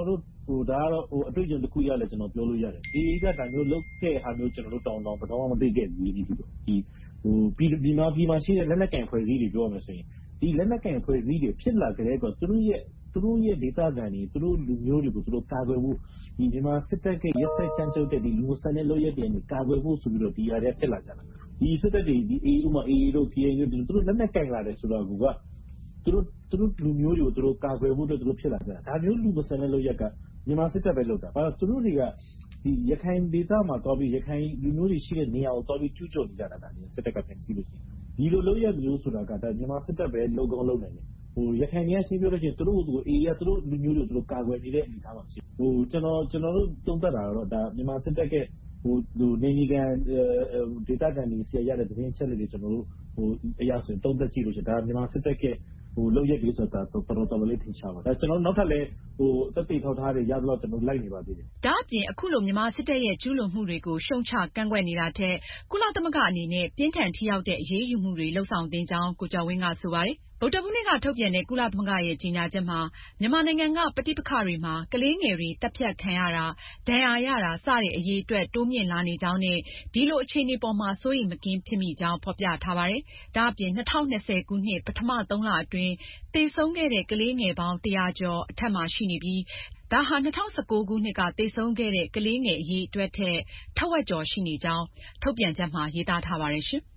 ဟိုဒါကတော့ဟိုအတွေ့အကြုံတစ်ခုရလဲကျွန်တော်ပြောလို့ရတယ် အေအေ ကဒါမျိုးလုပ်တဲ့ဟာမျိုးကျွန်တော်တို့တောင်းတောင်းဘယ်တော့မှမသိခဲ့ဘူးဒီဒီဟိုပြည်ပြည်မှာပြည်မှာရှိတဲ့လက်နက်ကင်ဖွဲ့စည်းတွေပြောရမယ်ဆိုရင်ဒီလက်နက်ကင်ဖွဲ့စည်းတွေဖြစ်လာကြတဲ့တော့သူတို့ရဲ့သူတို့ရဲ့ဒေသခံတွေသူတို့လူမျိုးတွေကိုသူတို့ကာကွယ်ဖို့ဒီမြန်မာစစ်တပ်ကရက်စက်ချမ်းကျုပ်တဲ့ဒီလူစတဲ့လို့ရတဲ့နေကာကွယ်ဖို့ဆိုပြီးတော့ဒီအရာတွေဖြစ်လာကြတာဒီစစ်တပ်တွေဒီ အေအေ ဥမာ အေအေ တို့ ကေအန်ယူ တို့သူတို့လက်နက်ကင်လာတယ်ဆိုတော့ကသူတို့သူတို့လူမျိုးတွေကိုသူတို့ကာကွယ်ဖို့အတွက်သူတို့ဖြစ်လာကြတာဒါမျိုးလူစတဲ့လို့ရက်ကမြန်မာစစ်တပ်ပဲလုပ်တာဘာလို့သူတို့တွေကဒီရခိုင်ဒေသမှာတော့ပြီးရခိုင်လူမျိုးတွေရှိတဲ့နေရာကိုတော့ပြီးကျူးကျော်နေကြတာဒါနေစစ်တပ်ကပြန်စီလို့ရှိရင်ဒီလိုလုပ်ရမျိုးဆိုတာကဒါမြန်မာစစ်တပ်ပဲလုပ်ကောင်းလုပ်နိုင်တယ်ဟိုရခိုင်တွေကရှင်းပြောလို့ရှိရင်သူတို့ကိုအေးရသူတို့လူမျိုးတွေကိုသူတို့ကာကွယ်နေတဲ့အနေအထားမှာရှိဟိုကျွန်တော်ကျွန်တော်တို့သုံးသပ်တာတော့ဒါမြန်မာစစ်တပ်ကဟိုဟိုနေမီကန်ဒေတာကန်တွေဆရာရတဲ့သတင်းချက်တွေကျွန်တော်တို့ဟိုအရာဆိုရင်သုံးသပ်ကြည့်လို့ရှိရင်ဒါမြန်မာစစ်တပ်ကဟိုလောက်ရက်ပြီးဆိုတာတော်တော်တော်လေးထင်ရှားပါဒါကျွန်တော်နောက်ထပ်လဲဟိုသက်သေထောက်ထားတွေရသလောက်ကျွန်တော်လိုက်နေပါသေးတယ်ဒါအပြင်အခုလိုမြန်မာစစ်တပ်ရဲ့ကျူးလွန်မှုတွေကိုရှုံချကန့်ကွက်နေတာထက်ကုလသမဂ္ဂအနေနဲ့ပြင်းထန်ထိရောက်တဲ့အရေးယူမှုတွေလှုံ့ဆော်သင့်ကြောင်းကိုကျော်ဝင်းကဆိုပါတယ်ဗုဒ္ဓဘုနေ့ကထုတ်ပြန်တဲ့ကုလသမဂ္ဂရဲ့ကြေညာချက်မှာမြန်မာနိုင်ငံကပဋိပက္ခတွေမှာကလေးငယ်တွေတပ်ဖြတ်ခံရတာဒဏ်ရာရတာစတဲ့အရေးအတွက်တိုးမြင့်လာနေကြောင်းနဲ့ဒီလိုအခြေအနေပေါ်မှာစိုးရိမ်မကင်းဖြစ်မိကြောင်းဖော်ပြထားပါတယ်။ဒါအပြင်၂၀၂၀ခုနှစ်ပထမသုံးလအတွင်းသေဆုံးခဲ့တဲ့ကလေးငယ်ပေါင်းတရာကျော်အထက်မှာရှိနေပြီးဒါဟာ၂၀၁၉ခုနှစ်ကသေဆုံးခဲ့တဲ့ကလေးငယ်အရေးအတွက်ထက်ထက်ဝက်ကျော်ရှိနေကြောင်းထုတ်ပြန်ချက်မှာရေးသားထားပါတယ်ရှင်။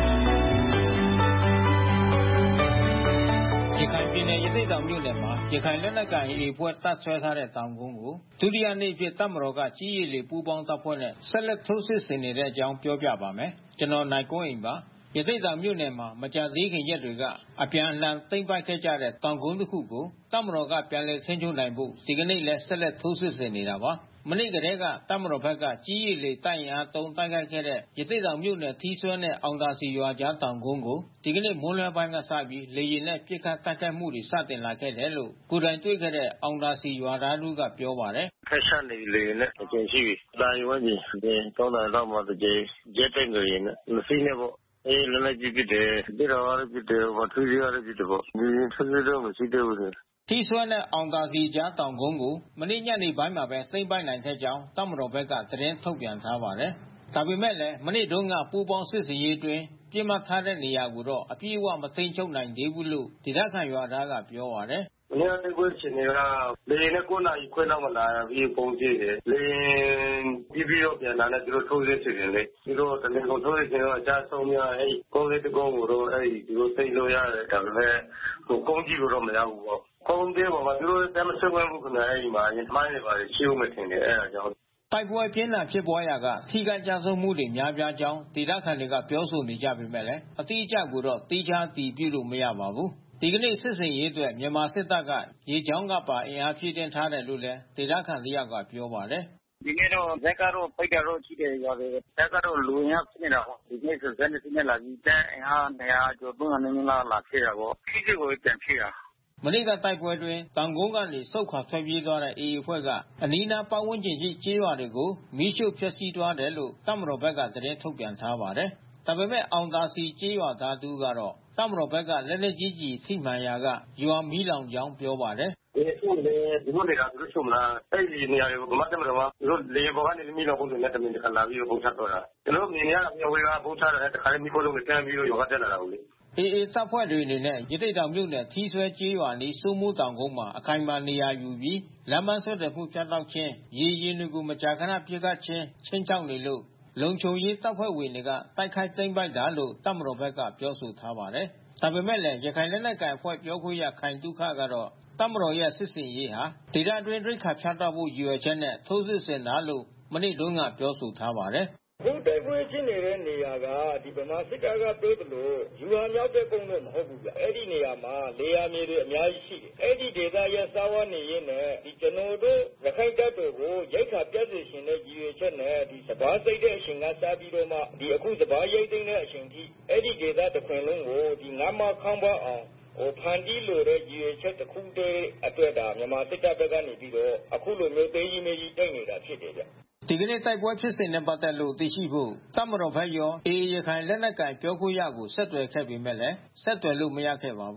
ရခိုင်ပြည်နယ်ရသေ့တောင်မြို့နယ်မှာရခိုင်လက်နက်ကိုင် အေအေ အဖွဲ့တပ်ဆွဲထားတဲ့တောင်ကုန်းကိုဒုတိယနေ့ဖြစ်တပ်မတော်ကကြီးရေလေပူးပေါင်းတပ်ဖွဲ့နဲ့ဆက်လက်ထိုးစစ်ဆင်နေတဲ့အကြောင်းပြောပြပါမယ်။ကျွန်တော်နိုင်ကွန်းအိမ်ပါ။ရသေ့တောင်မြို့နယ်မှာမကြာသေးခင်ရက်တွေကအပြန်အလှန်သိမ်းပိုက်ခဲ့ကြတဲ့တောင်ကုန်းတစ်ခုကိုတပ်မတော်ကပြန်လည်ဆင်းချုပ်နိုင်ဖို့ဒီကနေ့လည်းဆက်လက်ထိုးစစ်ဆင်နေတာပါ။မနေ့ကတည်းကတပ်မတော်ဘက်ကကြီးရေလေတိုက်ရင်အားသုံးတိုက်ခိုက်ခဲ့တဲ့ရသေ့တောင်မြို့နယ်ထီးစွဲနဲ့အောင်သာစီရွာကြားတောင်ကုန်းကိုဒီကနေ့မွန်းလွဲပိုင်းကစပြီးလေယာဉ်နဲ့ပစ်ခတ်တိုက်ခိုက်မှုတွေစတင်လာခဲ့တယ်လို့ကိုယ်တိုင်တွေ့ခဲ့တဲ့အောင်သာစီရွာသားတို့ကပြောပါတယ်။ဖက်ဆက်နေလေနဲ့အကျဉ်းရှိပြီ။တာရွန်းကြီးဒီတောင်းတာတော့မှတကြိမ်ကျက်တဲ့နေရင်မသိနေပေါ့။အေးလည်းလည်းကြည့်တယ်။ဒီတော့လည်းကြည့်တယ်ဘာသူရလည်းကြည့်တယ်ပေါ့။ဒီဆက်စစ်တော့မရှိသေးဘူး။ထီးစွဲနဲ့အောင်သာစီကြားတောင်ကုန်းကိုမနေ့ညနေပိုင်းမှာပဲသိမ်းပိုက်နိုင်ခဲ့ကြောင်းတပ်မတော်ဘက်ကသတင်းထုတ်ပြန်ထားပါတယ်။ဒါပေမဲ့လည်းမနေ့တုန်းကပူးပေါင်းစစ်စင်ရေးအတွင်းပြစ်မှတ်ထားတဲ့နေရာကိုတော့အပြည့်အဝမသိမ်းချုပ်နိုင်သေးဘူးလို့ဒေသခံရွာသားကပြောပါတယ်။မနေ့ကကိုယ်ရှင်တွေကလေနဲ့ကိုနာရီခွဲလောက်မှလာပြီးပုံကြည့်တယ်။လေပြီးပြီးတော့ပြန်လာတဲ့သူတို့ထိုးစစ်စီတယ်လေ။သူတို့တနေ့ကုန်ထိုးစစ်တော့အကြဆုံးများအဲ့ကုန်းလေးတကုန်းကိုတော့အဲ့ဒီသူတို့သိလို့ရတယ်ဒါပေမဲ့ဟိုကုန်းကြီးကိုတော့မရဘူးပေါ့။ကုန်းသေးပေါ်မှာသူတို့တမဆွဲဘူးခင်ဗျာအဲ့ဒီမှာရင်မိုင်းတွေပါရှိဦးမထင်တယ်အဲ့ဒါကြောင့်တိုက်ပွဲပြင်းထန်ဖြစ်ပွားရာကထိခိုက်ကြဆုံးမှုတွေများပြားကြောင်းဒေသခံတွေကပြောဆိုနေကြပေမဲ့လည်းအတိအကျကိုတော့တိကျတည်ပြုလို့မရပါဘူး။ဒီကနေ့စစ်စင်ရေးအတွက်မြန်မာစစ်တပ်ကရေချောင်းကပါအင်အားဖြည့်တင်းထားတယ်လို့လည်းဒေသခံတယောက်ကပြောပါတယ်။ဒီနေ့တော့ဇက်ကတော့ပိတ်တာတော့ရှိတယ်ရွာတွေဇက်ကတော့လူရင်းဖြစ်နေတာပေါ့ဒီနေ့ဆိုဇက်နဲ့စစ်နဲ့လာပြီးတဲ့အင်အားနေရာကျော်သုံးနေနေလာလာဖြစ်တာပေါ့ခီးစစ်ကိုပြန်ဖြစ်တာမနေ့ကတိုက်ပွဲတွင်တောင်ကုန်းကနေစုတ်ခွာထွက်ပြေးသွားတဲ့ အေအေ အဖွဲ့ကအနီးနားပတ်ဝန်းကျင်ရှိကျေးရွာတွေကိုမီးရှို့ဖျက်ဆီးသွားတယ်လို့တပ်မတော်ဘက်ကသတင်းထုတ်ပြန်ထားပါတယ်။ဒါပေမဲ့အောင်သာစီကျေးရွာသားတူကတော့တပ်မတော်ဘက်ကလက်နက်ကြီးကြီးထိမှန်ရာကရွာမီးလောင်ကြောင်းပြောပါတယ်။ဒီခုလေဒီလိုနေတာသူတို့ချုံလာအဲ့ဒီနေရာတွေကိုဗမာတပ်မတော်ကသူတို့လေပေါ်ကနေမီးလောင်ပုံနဲ့တမင်တခါလာပြီးပုံချတော့တာ။ကျွန်တော်မြင်ရတာမျိုးဝေကပုံချတယ်တခါလေးမီးခိုးလုံးနဲ့တန်းပြီးတော့ရွာကတက်လာတာကိုလေအေအေတပ်ဖွဲ့တွေအနေနဲ့ရသေ့တောင်မြို့နယ်ထီးစွဲကျေးရွာနီးစိုးမိုးတောင်ကုန်းမှာအခိုင်အမာနေရာယူပြီးလမ်းမဆွတ်တဲ့မှုဖြတ်တောက်ခြင်းရေရင်တွေကိုမကြာခဏပြစ်ခတ်ခြင်းချင်းချောက်နေလို့လုံခြုံရေးတပ်ဖွဲ့ဝင်တွေကတိုက်ခိုက်သိမ်းပိုက်တာလို့တပ်မတော်ဘက်ကပြောဆိုထားပါတယ်။ဒါပေမဲ့လည်းရခိုင်လက်နက်ကိုင်အဖွဲ့ပြောခွင့်ရခိုင်တုခကတော့တပ်မတော်ရဲ့စစ်စင်ရေးဟာဒေသတွင်းရိက္ခာဖြတ်တောက်ဖို့ရည်ရွယ်ချက်နဲ့ထိုးစစ်ဆင်တာလို့မနေ့တုန်းကပြောဆိုထားပါတယ်။ဘုံတိုက်ပွဲဖြစ်နေတဲ့နေရာကဒီဗမာစစ်တပ်ကပြောသလိုယူဟာမြောက်တဲ့ကုန်းတော့မဟုတ်ဘူးဗျအဲ့ဒီနေရာမှာလေယာဉ်မြေတွေအများကြီးရှိတယ်အဲ့ဒီဒေသရဲ့စားဝတ်နေရေးနဲ့ဒီကျွန်တော်တို့ရခိုင်တပ်တွေကိုရိတ်ခါပြတ်စေရှင်တဲ့ရည်ရွယ်ချက်နဲ့ဒီစဘာစိတ်တဲ့အချိန်ကစပြီးတော့မှဒီအခုစဘာရိတ်သိမ်းတဲ့အချိန်ထိအဲ့ဒီဒေသတစ်ခွင်လုံးကိုဒီငါးမခေါင်းပါအောင်ဟိုဖန်တီးလို့တဲ့ရည်ရွယ်ချက်တစ်ခုတည်းအတွက်ဒါမြန်မာစစ်တပ်ဘက်ကနေပြီးတော့အခုလိုမျိုးသိကြီးမေကြီးတိုက်နေတာဖြစ်တယ်ဗျဒီကနေ့တိုက်ပွဲဖြစ်စဉ်နဲ့ပတ်သက်လို့သိရှိဖို့တပ်မတော်ဘက်ရောအေအေရခိုင်လက်နက်ကိုင်ပြောခွင့်ရကိုဆက်သွယ်ခဲ့ပေမဲ့လည်းဆက်သွယ်လို့မရခဲ့ပါဘူး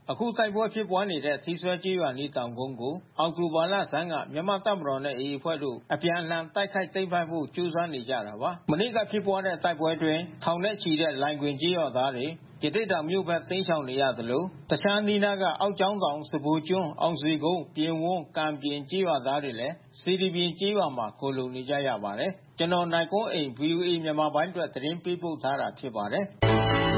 အခုတိုက်ပွဲဖြစ်ပွားနေတဲ့သီးဆွဲကျေးရွာနီးတောင်ကုန်းကိုအောက်တိုဘာလဆန်းကမြန်မာတပ်မတော်နဲ့ အေအေ အဖွဲ့တို့အပြန်အလှန်တိုက်ခိုက်သိမ်းပိုက်ဖို့ကြိုးစားနေကြတာပါ။မနေ့ကဖြစ်ပွားတဲ့တိုက်ပွဲအတွင်းထောင်နဲ့ချီတဲ့လိုင်ဂွင်ကျေးရွာသားတွေရသေ့တောင်မြို့ဘက်တိမ်းရှောင်နေရသလိုတခြားနီးနားကအောက်ကျောင်းတောင်စပူကျွန်းအောင်စီကုန်းပြင်ဝန်းကံပြင်ကျေးရွာသားတွေလည်းစီဒီပြင်ကျေးရွာမှာခိုလုံနေကြရပါတယ်။ကျွန်တော်နိုင်ကွန်းအိမ် ဗွီအိုအေ မြန်မာပိုင်းအတွက်သတင်းပေးပို့ထားတာဖြစ်ပါတယ်။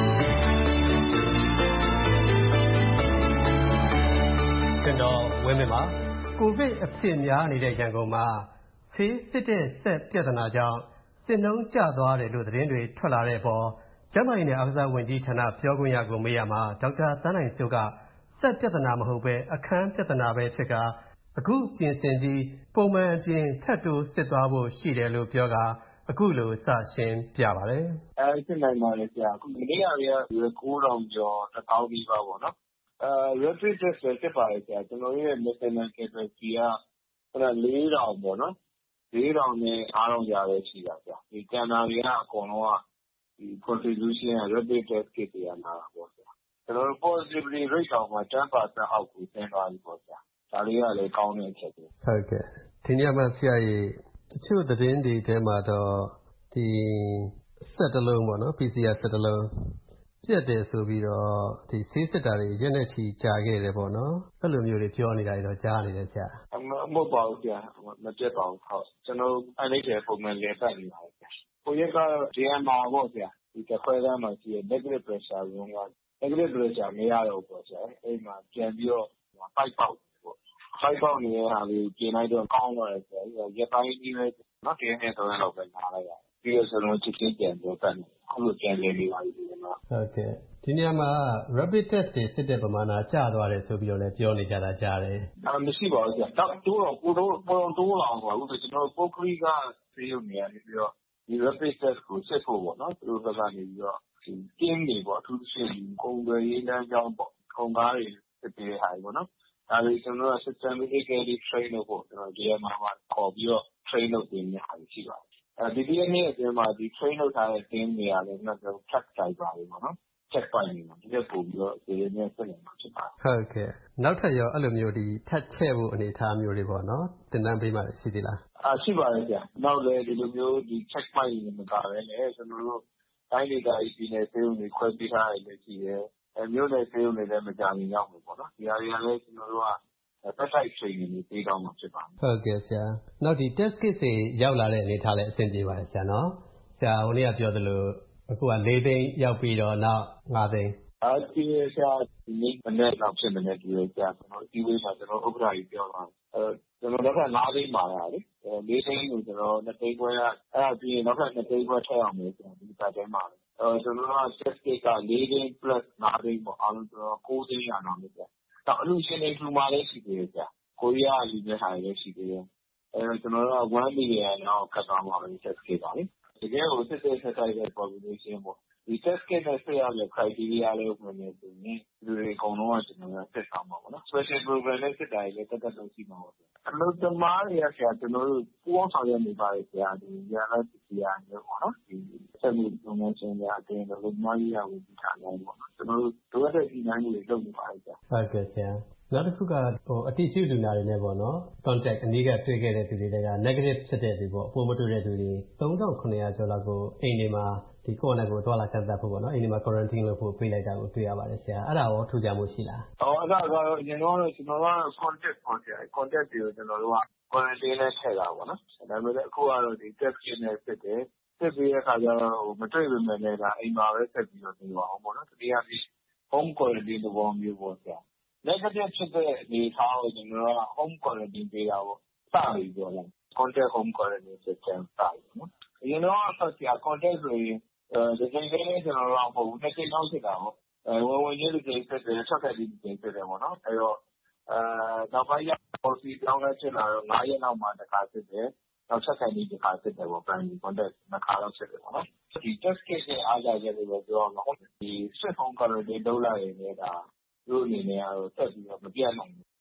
ကျွန်တော်ဝင်းမင်းပါကိုဗစ်အဖြစ်များနေတဲ့ရန်ကုန်မှာဆေးစစ်တဲ့ဆက်ပြဿနာကြောင့်စစ်နှုန်းကျသွားတယ်လို့သတင်းတွေထွက်လာတဲ့အပေါ်ကျန်းမာရေးနဲ့အားကစားဝန်ကြီးဌာနပြောခွင့်ရကိုမေးရမှာဒေါက်တာသန်းနိုင်စိုးကဆက်ပြဿနာမဟုတ်ပဲအခန်းပြဿနာပဲဖြစ်ကအခုပြင်ဆင်ပြီးပုံမှန်အပြင်ထပ်တိုးစစ်သွားဖို့ရှိတယ်လို့ပြောကအခုလိုစရှင်းပြပါတယ်။အဲစစ်နိုင်ပါလေဆရာအခုမနေ့ကလေးကကိုးထောင်ကျော်တစ်သောင်းပြီးပါပေါ့နော်။အဲ rapid test စစ်ပါလေဆရာကျွန်တော်ရဲ့ national capacity ကအဲ့ဒါလေးထောင်ပေါ့နော်။လေးထောင်နဲ့ငါးထောင်ကြားပဲရှိတာဆရာ။ဒီကျန်တာတွေကအကုန်လုံးကဒီ contribution က rapid test kit တွေကလာတာပေါ့ဆရာ။ကျွန်တော်တို့ positivity rate တောင်မှ ten percent အောက်ကိုဆင်းသွားပြီပေါ့ဆရာ။ဒါလေးကလည်းကောင်းတဲ့အချက်ပဲ။ဟုတ်ကဲ့ဒီနေ့မှဆရာကြီးတချို့သတင်းတွေထဲမှာတော့ဒီဆက်တလုံးပေါ့နော် ပီ စီ အာ ဆက်တလုံးပြတ်တယ်ဆိုပြီးတော့ဒီဆေးစစ်တာတွေရက်နဲ့ချီကြာခဲ့တယ်ပေါ့နော်အဲ့လိုမျိုးတွေပြောနေတာတွေတော့ကြားနေတယ်ဆရာအမမဟုတ်ပါဘူးဆရာမပြတ်ပါဘူးဟုတ်ကျွန်တော်အဲ့ဒီပုံမှန်လေပတ်နေပါဆရာကိုရက်ကတော့ ဒီ အမ် အာ ပေါ့ဆရာဒီတစ်ခွဲသားမှာရှိတဲ့ negative pressure ရုံးက negative pressure မရတော့ဘူးပေါ့ဆရာအဲ့မှာပြန်ပြီးတော့ပိုက်ပေါက်ပေါ့ပိုက်ပေါက်နေတဲ့ဟာလေးပြင်လိုက်တော့ကောင်းသွားတယ်ဆရာရက်ပိုင်းကြီးပဲနော်တင်းနေတော့တော့ပဲလာလိုက်ရတယ်ပြီးတော့ကျွန်တော်ချစ်ချင်းပြန်ပြောပတ်နေအခုလိုပြန်လေနေပါပြီကျွန်တော်ဟုတ်ကဲ့ဒီနေရာမှာ rapid test တွေစစ်တဲ့ပမာဏကျသွားတယ်ဆိုပြီးတော့လည်းပြောနေကြတာကြားတယ်အာမရှိပါဘူးဆရာတော့တိုးတော့ကိုတော့ပေါ်တိုးလာအောင်ပါအခုကျွန်တော်ပုတ်ခရီးကဆေးရုံနေရာနေပြီးတော့ဒီ rapid test ကိုစစ်ဖို့ပေါ့နော်သူတို့ဘက်ကနေပြီးတော့ဒီ team တွေပေါ့အထူးသဖြင့်ဒီကုန်သွယ်ရေးလမ်းကြောင်းပေါ့ကုန်ကားတွေစစ်တဲ့ဟာပေါ့နော်ဒါတွေကျွန်တော်က systematically train လုပ်ဖို့ကျွန်တော်ဒီမှာမှာခေါ်ပြီးတော့ train လုပ်ပေးနေတာရှိပါတယ်အဲဒီဒီနေ့အတွင်းမှာဒီ train လုပ်ထားတဲ့ team တွေကလည်းနောက်တော့ check ဆိုင်ပါပြီပေါ့နော် check ပိုင်းနေမှာဒီကပို့ပြီးတော့ဒီနေ့ဆက်နေမှာဖြစ်ပါတယ်ဟုတ်ကဲ့နောက်ထပ်ရောအဲ့လိုမျိုးဒီထပ်ချဲ့ဖို့အနေအထားမျိုးတွေပေါ့နော်သင်တန်းပေးမှရှိသေးလားအာရှိပါတယ်ဗျာနောက်လည်းဒီလိုမျိုးဒီ check ပိုင်းနေမှာကလည်းကျွန်တော်တို့တိုင်းဒေသကြီးပြည်နယ်ဆေးရုံတွေခွဲပေးထားရလည်းရှိတယ်အဲမျိုးနယ်ဆေးရုံတွေလည်းမကြမီရောက်မှာပေါ့နော်ဒီဟာတွေကလည်းကျွန်တော်တို့ကပတ်တိုက် training တွေပေးတော့မှာဖြစ်ပါတယ်ဟုတ်ကဲ့ဆရာနောက်ဒီ test kit တွေရောက်လာတဲ့အနေအထားလည်းအဆင်ပြေပါတယ်ဆရာနော်ဆရာဟိုနေ့ကပြောသလိုအခုက၄သိန်းရောက်ပြီးတော့နောက်၅သိန်းအဲဒီဆရာဒီနေ့မနေ့တော့ဖြစ်မနေဒီဆရာကျွန်တော်ဒီဝေးမှာကျွန်တော်ဥက္ကဋ္ဌကြီးပြောတာအဲကျွန်တော်တော့၅သိန်းပါရလေ၄သိန်းကိုကျွန်တော်၂သိန်းခွဲကအဲ့ဒါပြီးရင်နောက်ထပ်၂သိန်းခွဲထည့်အောင်မယ်ကျွန်တော်ဒီပတ်ထဲမှာအဲကျွန်တော်က test kit က၄သိန်း plus ၅သိန်းပေါ့အားလုံးကျွန်တော်၉သိန်းရအောင်မယ်ဆရာတော့အလူရှင်တွေထူမှာလည်းရှိသေးတယ်ဆရာကိုရီးယားလူမျိုးဟာလည်းရှိသေးတယ်အဲကျွန်တော်တို့ကone million တော့ကတ်သွားမှာပဲ test kit ပါလေတကယ်ကိုစစ်စစ်ဆက်တိုက်တဲ့ population ပေါ့ဒီ test kit နဲ့ဆက်ရတဲ့ criteria လေးကိုမြင်နေဆိုရင်ဒီတွေအကုန်လုံးကကျွန်တော်တို့ဆက်ဆောင်ပါပေါ့နော် special program နဲ့စစ်တာလည်းတက်တက်တော့ရှိမှာပါအလုပ်သမားတွေကဆရာကျွန်တော်တို့ပူအောင်ဆောင်ရနေပါတယ်ဆရာဒီရန်လိုက်စီယာမျိုးပေါ့နော်ဒီဆက်မှုလုပ်ငန်းရှင်တွေအတင်းအလုပ်သမားကြီးရဝင်ထားတယ်ပေါ့ကျွန်တော်တို့တို့ရတဲ့ဒီနိုင်မှုတွေလုပ်နေပါတယ်ဆရာဟုတ်ကဲ့ဆရာနောက်တစ်ခုကဟိုအတိအကျလူနာတွေနဲ့ပေါ့နော် contact အနည်းကတွေ့ခဲ့တဲ့သူတွေက negative ဖြစ်တဲ့သူပေါ့အပိုးမတွေ့တဲ့သူတွေသုံးထောင်ခုနှစ်ရာကျော်လောက်ကိုအိမ်တွေမှာဒီကိုရိုနာကိုသွားလာကန့်သတ်ဖို့ပေါ့နော်အိမ်တွေမှာ quarantine လုပ်ဖို့ပြေးလိုက်တာကိုတွေ့ရပါတယ်ဆရာအဲ့ဒါရောထူးခြားမှုရှိလားအော်အဲ့ဒါကတော့အရင်တော့ကျွန်တော်က contact ပေါ့ဆရာ contact တွေကိုကျွန်တော်တို့က quarantine နဲ့ထည့်တာပေါ့နော်ဒါပေမဲ့အခုကတော့ဒီ test kit နဲ့ဖြစ်တယ်ဖြစ်ပြီးတဲ့အခါကျတော့မတွေ့ပေမဲ့လည်းဒါအိမ်မှာပဲဆက်ပြီးတော့နေပါအောင်ပေါ့နော်ဒီကပြီး home quarantine သဘောမျိုးပေါ့ဆရာnegative ဖြစ်တဲ့အနေအထားကိုကျွန်တော်က home quarantine ပေးတာပေါ့စပြီးပြောလိုက် contact home quarantine system စပြီးနော်အရင်တော့ဆက်ဆရာ contact ဆိုရင်အဲဒီကိန်းလေးကျွန်တော်တို့ကမဟုတ်ဘူးနှစ်ကြိမ်လောက်ဖြစ်တာပေါ့အဲဝင်ဝင်ချင်းတစ်ကြိမ်ဖြစ်တယ်ဆက်ဆက်ပြီးတစ်ကြိမ်ဖြစ်တယ်ပေါ့နော်အဲတော့အဲနောက်ပိုင်းရ policy တောင်းလဲဖြစ်လာတော့၅ရက်နောက်မှတစ်ခါဖြစ်တယ်နောက်ဆက်ဆက်ပြီးတစ်ခါဖြစ်တယ်ပေါ့ primary contact နှစ်ခါလောက်ဖြစ်တယ်ပေါ့နော်ဒီ test kit နဲ့အားကြချက်တွေပဲပြောအောင်နော်ဒီ home quarantine လုပ်လိုက်ရင်လည်းဒါတို့အနေနဲ့ကတော့တက်ပြီးတော့မပြတ်နိုင်ဘူး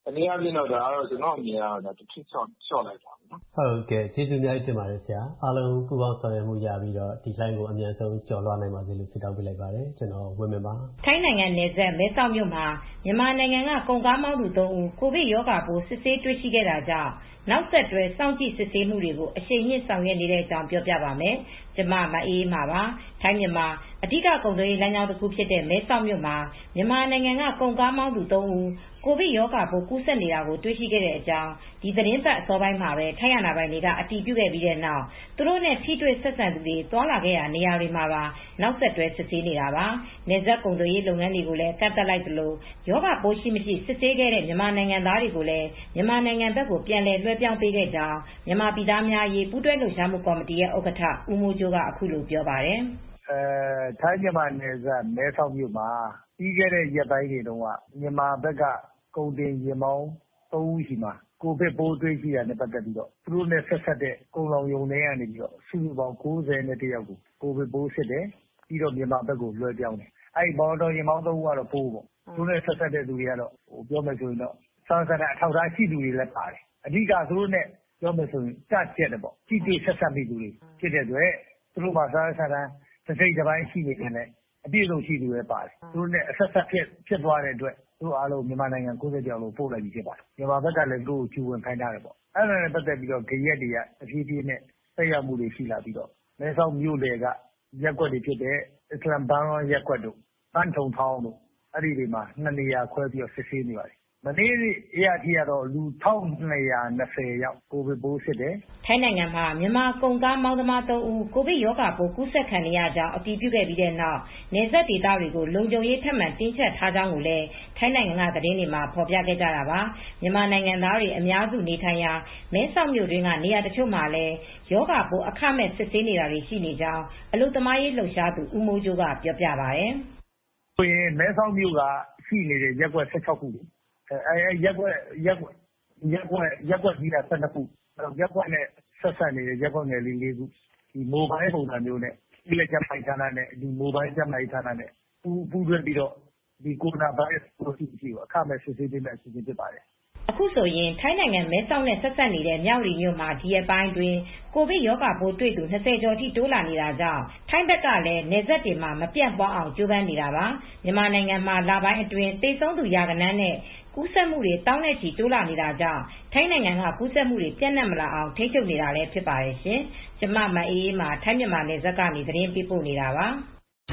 တနည်းအားဖြင့်တော့ဒါကတော့ကျွန်တော်အမြင်ကတော့ဒါတစ်ချက်ချော့ချော့လိုက်တာပေါ့နော်ဟုတ်ကဲ့ကျေးဇူးအများကြီးတင်ပါတယ်ဆရာအားလုံးပူးပေါင်းဆောင်ရွက်မှုရပြီးတော့ဒီ line ကိုအမြန်ဆုံးကျော်လွှားနိုင်ပါစေလို့ဆုတောင်းပေးလိုက်ပါတယ်ကျွန်တော်ဝင်းမင်းပါထိုင်းနိုင်ငံနယ်စပ်မဲဆောက်မြို့မှာမြန်မာနိုင်ငံကကုန်ကားမောင်းသူသုံးဦးကိုဗစ်ရောဂါပိုးစစ်ဆေးတွေ့ရှိခဲ့တာကြောင့်နောက်ဆက်တွဲစောင့်ကြည့်စစ်ဆေးမှုတွေကိုအရှိန်မြင့်ဆောင်ရွက်နေတဲ့အကြောင်းပြောပြပါမယ်။ကျွန်မမအေးမှာပါ။ထိုင်းမြန်မာအဓိကကုန်သွယ်ရေးလမ်းကြောင်းတစ်ခုဖြစ်တဲ့မဲဆောက်မြို့မှာမြန်မာနိုင်ငံကကုန်ကားမောင်းသူသုံးဦးကိုဗစ်ရောဂါပိုးကူးစက်နေတာကိုတွေ့ရှိခဲ့တဲ့အကြောင်းဒီသတင်းပတ်အစောပိုင်းမှာပဲထိုင်းအာဏာပိုင်တွေကအတည်ပြုခဲ့ပြီးတဲ့နောက်သူတို့နဲ့ထိတွေ့ဆက်ဆံသူတွေတွာလာခဲ့ရနေရာတွေမှာပါနောက်ဆက်တွဲစစ်ဆေးနေတာပါ။နယ်စပ်ကုန်သွယ်ရေးလုပ်ငန်းတွေကိုလည်းကန့်သတ်လိုက်သလိုရောဂါပိုးရှိမရှိစစ်ဆေးခဲ့တဲ့မြန်မာနိုင်ငံသားတွေကိုလည်းမြန်မာနိုင်ငံဘက်ကိုပြန်လည်လွှဲပြောင်းပေးခဲ့ကြောင်းမြန်မာပြည်သားများရေးပူးတွဲလှုပ်ရှားမှုကော်မတီရဲ့ဥက္ကဋ္ဌဦးမိုးကျိုးကအခုလိုပြောပါတယ်။အဲထိုင်းမြန်မာနယ်စပ်မဲဆောက်မြို့မှာပြီးခဲ့တဲ့ရက်ပိုင်းတွေတုန်းကမြန်မာဘက်ကကုန်တင်ယာဉ်မောင်းသုံးဦးရှိမှာကိုဗစ်ပိုးတွေ့ရှိတာနဲ့ပတ်သက်ပြီးတော့သူတို့နဲ့ဆက်ဆက်တဲ့ကုန်လောင်ရုံတွေကနေပြီးတော့စုစုပေါင်း၉၀နဲ့တစ်ယောက်ကိုကိုဗစ်ပိုးစစ်တယ်ပြီးတော့မြန်မာဘက်ကိုလွှဲပြောင်းတယ်အဲဒီဘော်တော်ယာဉ်မောင်းသုံးဦးကတော့ပိုးပေါ့သူတို့နဲ့ဆက်ဆက်တဲ့သူတွေကတော့ဟိုပြောမယ်ဆိုရင်တော့စာစနာအထောက်အထားရှိသူတွေလည်းပါတယ်အဓိကသူတို့နဲ့ပြောမယ်ဆိုရင်စချက်တယ်ပေါ့ကြည့်တွေ့ဆက်ဆက်မိသူတွေဖြစ်တဲ့အတွက်သူတို့မှာစာစနာတစ်စိတ်တစ်ပိုင်းရှိနေတယ်အပြည့်အစုံရှိသူတွေပါတယ်သူတို့နဲ့အဆက်ဆက်ဖြစ်ဖြစ်သွားတဲ့အတွက်သူအားလုံးမြန်မာနိုင်ငံကိုယ်စားကြောင်လို့ပို့လိုက်ပြီးဖြစ်ပါတယ်မြန်မာဘက်ကလည်းသူ့ကိုကျူဝင်ခိုင်းထားတယ်ပေါ့အဲ့ဒါနဲ့ပတ်သက်ပြီးတော့ဂရက်တွေကအဖြည်းဖြည်းနဲ့ဆက်ရောက်မှုတွေရှိလာပြီးတော့မဲဆောက်မြို့လေကရက်ကွက်တွေဖြစ်တဲ့အစ္စလမ်ဘန်ရက်ကွက်တို့ဘန်ထုံထောင်းတို့အဲ့ဒီတွေမှာနှစ်နေရာခွဲပြီးတော့စစ်ဆေးနေပါတယ်မနေ့ရက်ထိကတော့လူတစ်ထောင်နှစ်ရာနှစ်ဆယ်ရောက်ကိုဗစ်ပိုးစစ်တယ်ထိုင်းနိုင်ငံမှာမြန်မာကုန်ကားမောင်းသမားသုံးဦးကိုဗစ်ရောဂါပိုးကူးစက်ခံရကြောင်းအတည်ပြုခဲ့ပြီးတဲ့နောက်နယ်စပ်ဒေသတွေကိုလုံခြုံရေးထပ်မံတင်းကျပ်ထားကြောင်းကိုလည်းထိုင်းနိုင်ငံကသတင်းတွေမှာဖော်ပြခဲ့ကြတာပါမြန်မာနိုင်ငံသားတွေအများစုနေထိုင်ရာမဲဆောက်မြို့တွင်းကနေရာတချို့မှာလည်းရောဂါပိုးအခမဲ့စစ်ဆေးနေတာတွေရှိနေကြောင်းအလုပ်သမားရေးလှုပ်ရှားသူဦးမိုးကျိုးကပြောပြပါတယ်ဆိုရင်မဲဆောက်မြို့ကရှိနေတဲ့ရက်ကွက်၁၆ခုအဲရက်ကွက်ရက်ကွက်ရက်ကွက်ရက်ကွက်ကြီးတာ၁၂ခုရက်ကွက်နဲ့ဆက်ဆက်နေတဲ့ရက်ကွက်ငယ်လေး၄ခုဒီမိုဘိုင်းပုံစံမျိုးနဲ့ဒီလက်ကျမိုက်ဌာနနဲ့ဒီမိုဘိုင်းကျမိုက်ဌာနနဲ့ပူပူတွဲပြီးတော့ဒီကိုရိုနာဗိုင်းရပ်စ်ကိုရှိရှိကိုအခမဲ့စစ်ဆေးပေးမယ့်အစီအစဉ်ဖြစ်ပါတယ်အခုဆိုရင်ထိုင်းနိုင်ငံမဲဆောက်နဲ့ဆက်ဆက်နေတဲ့မြောက်ရီမြို့မှာဒီရက်ပိုင်းတွင်ကိုဗစ်ရောဂါပိုးတွေ့သူ၂၀ကျော်ထိတိုးလာနေတာကြောင့်ထိုင်းဘက်ကလည်းနယ်စပ်တွေမှာမပြန့်ပွားအောင်ကြိုးပမ်းနေတာပါမြန်မာနိုင်ငံမှာလပိုင်းအတွင်းသေဆုံးသူရာဂဏန်းနဲ့ကူးစက်မှုတွေတောင်းနဲ့ချီတိုးလာနေတာကြောင့်ထိုင်းနိုင်ငံကကူးစက်မှုတွေပြန့်နှံ့မလာအောင်ထိန်းချုပ်နေတာလည်းဖြစ်ပါတယ်ရှင်။ကျမမအေးအေးမှာထိုင်းမြန်မာနယ်စပ်ကနေသတင်းပေးပို့နေတာပါ။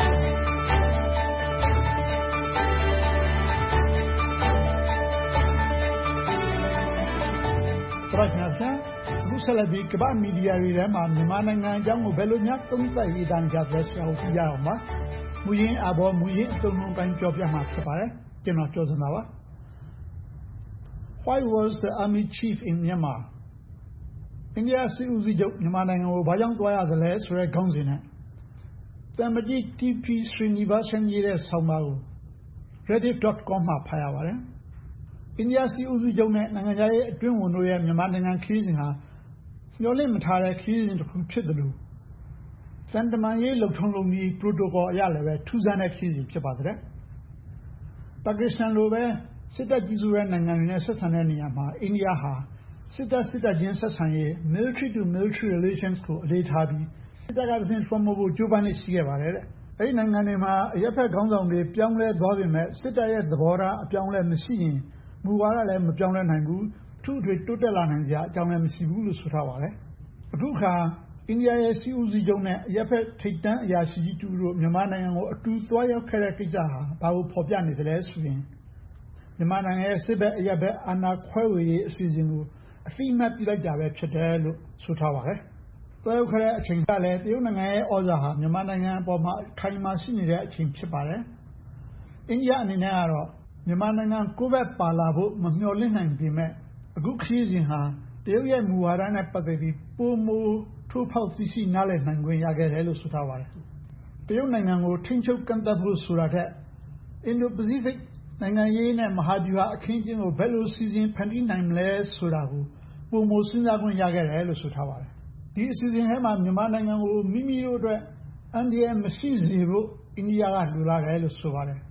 ပရချာချာအခုဆက်လက်ပြီးကမ္ဘာမီဒီယာတွေထဲမှာမြန်မာနိုင်ငံအကြောင်းကိုဘယ်လိုများသုံးသပ်ရေးသားကြသလဲဆိုတာကိုကြည့်ရအောင်ပါ။မူရင်းအဘောမူရင်းအသုံးနှုန်းတိုင်းပြောပြမှာဖြစ်ပါတယ်။ကျွန်တော်ပြောစမ်းပါပါ။ Why was the army chief in Myanmar? အိန္ဒိယစစ်ဦးစီးချုပ်မြန်မာနိုင်ငံကိုဘာကြောင့်သွားရသလဲဆိုတဲ့ခေါင်းစဉ်နဲ့တမကြီး တီ ပီ Srinivasan ရေးတဲ့ဆောင်းပါးကို reddit dot com မှာဖတ်ရပါတယ်။အိန္ဒိယစစ်ဦးစီးချုပ်နဲ့နိုင်ငံခြားရေးအတွင်းဝန်တို့ရဲ့မြန်မာနိုင်ငံခရီးစဉ်ဟာမျှော်လင့်မထားတဲ့ခရီးစဉ်တစ်ခုဖြစ်တယ်လို့စံတမန်ရေးလှုပ်ထုံးလုံးကြီး protocol အရလည်းပဲထူးဆန်းတဲ့ခရီးစဉ်ဖြစ်ပါတယ်။ပါကစ္စတန်လိုပဲစစ်တပ်ကြီးစိုးတဲ့နိုင်ငံတွေနဲ့ဆက်ဆံတဲ့နေရာမှာအိန္ဒိယဟာစစ်တပ်စစ်တပ်ချင်းဆက်ဆံရေး military to military relations ကိုအလေးထားပြီးစစ်တပ်ကတစ်ဆင့်ဖွံ့ဖို့ကြိုးပမ်းနေရှိခဲ့ပါတယ်တဲ့။အဲဒီနိုင်ငံတွေမှာအရက်ဖက်ခေါင်းဆောင်တွေပြောင်းလဲသွားပေမဲ့စစ်တပ်ရဲ့သဘောထားအပြောင်းလဲမရှိရင်မူဝါဒလည်းမပြောင်းလဲနိုင်ဘူး။သူ့အတွက်တိုးတက်လာနိုင်စရာအကြောင်းလည်းမရှိဘူးလို့ဆိုထားပါတယ်။အခုခါအိန္ဒိယရဲ့စီဦးစီးချုပ်နဲ့အရက်ဖက်ထိပ်တန်းအရာရှိကြီးတူတို့မြန်မာနိုင်ငံကိုအတူသွားရောက်ခဲ့တဲ့ကိစ္စဟာဘာကိုဖော်ပြနေသလဲဆိုရင်မြန်မာနိုင်ငံရဲ့စစ်ဘက်အရက်ဘက်အာဏာခွဲဝေရေးအစီအစဉ်ကိုအသိအမှတ်ပြုလိုက်တာပဲဖြစ်တယ်လို့ဆိုထားပါတယ်။သွားရောက်ခဲ့တဲ့အချိန်ကလည်းတရုတ်နိုင်ငံရဲ့ဩဇာဟာမြန်မာနိုင်ငံအပေါ်မှာခိုင်မာရှိနေတဲ့အချိန်ဖြစ်ပါတယ်။အိန္ဒိယအနေနဲ့ကတော့မြန်မာနိုင်ငံကိုယ့်ဘက်ပါလာဖို့မမျှော်လင့်နိုင်ပေမဲ့အခုခရီးစဉ်ဟာတရုတ်ရဲ့မူဝါဒနဲ့ပတ်သက်ပြီးပိုမိုထိုးဖောက်သိရှိနားလည်နိုင်ခွင့်ရခဲ့တယ်လို့ဆိုထားပါတယ်။တရုတ်နိုင်ငံကိုထိန်းချုပ်ကန့်သတ်ဖို့ဆိုတာထက်အင်ဒိုပစိဖိတ်နိုင်ငံရေးနဲ့မဟာဗျူဟာအခင်းအကျင်းကိုဘယ်လိုစီစဉ်ဖန်တီးနိုင်မလဲဆိုတာကိုပုံမစဉ်းစားခွင့်ရခဲ့တယ်လို့ဆိုထားပါတယ်။ဒီအစီအစဉ်ထဲမှာမြန်မာနိုင်ငံကိုမိမိတို့အတွက်အန္တရာယ်မရှိစေဖို့အိန္ဒိယကလိုလားတယ်လို့ဆိုပါတယ်။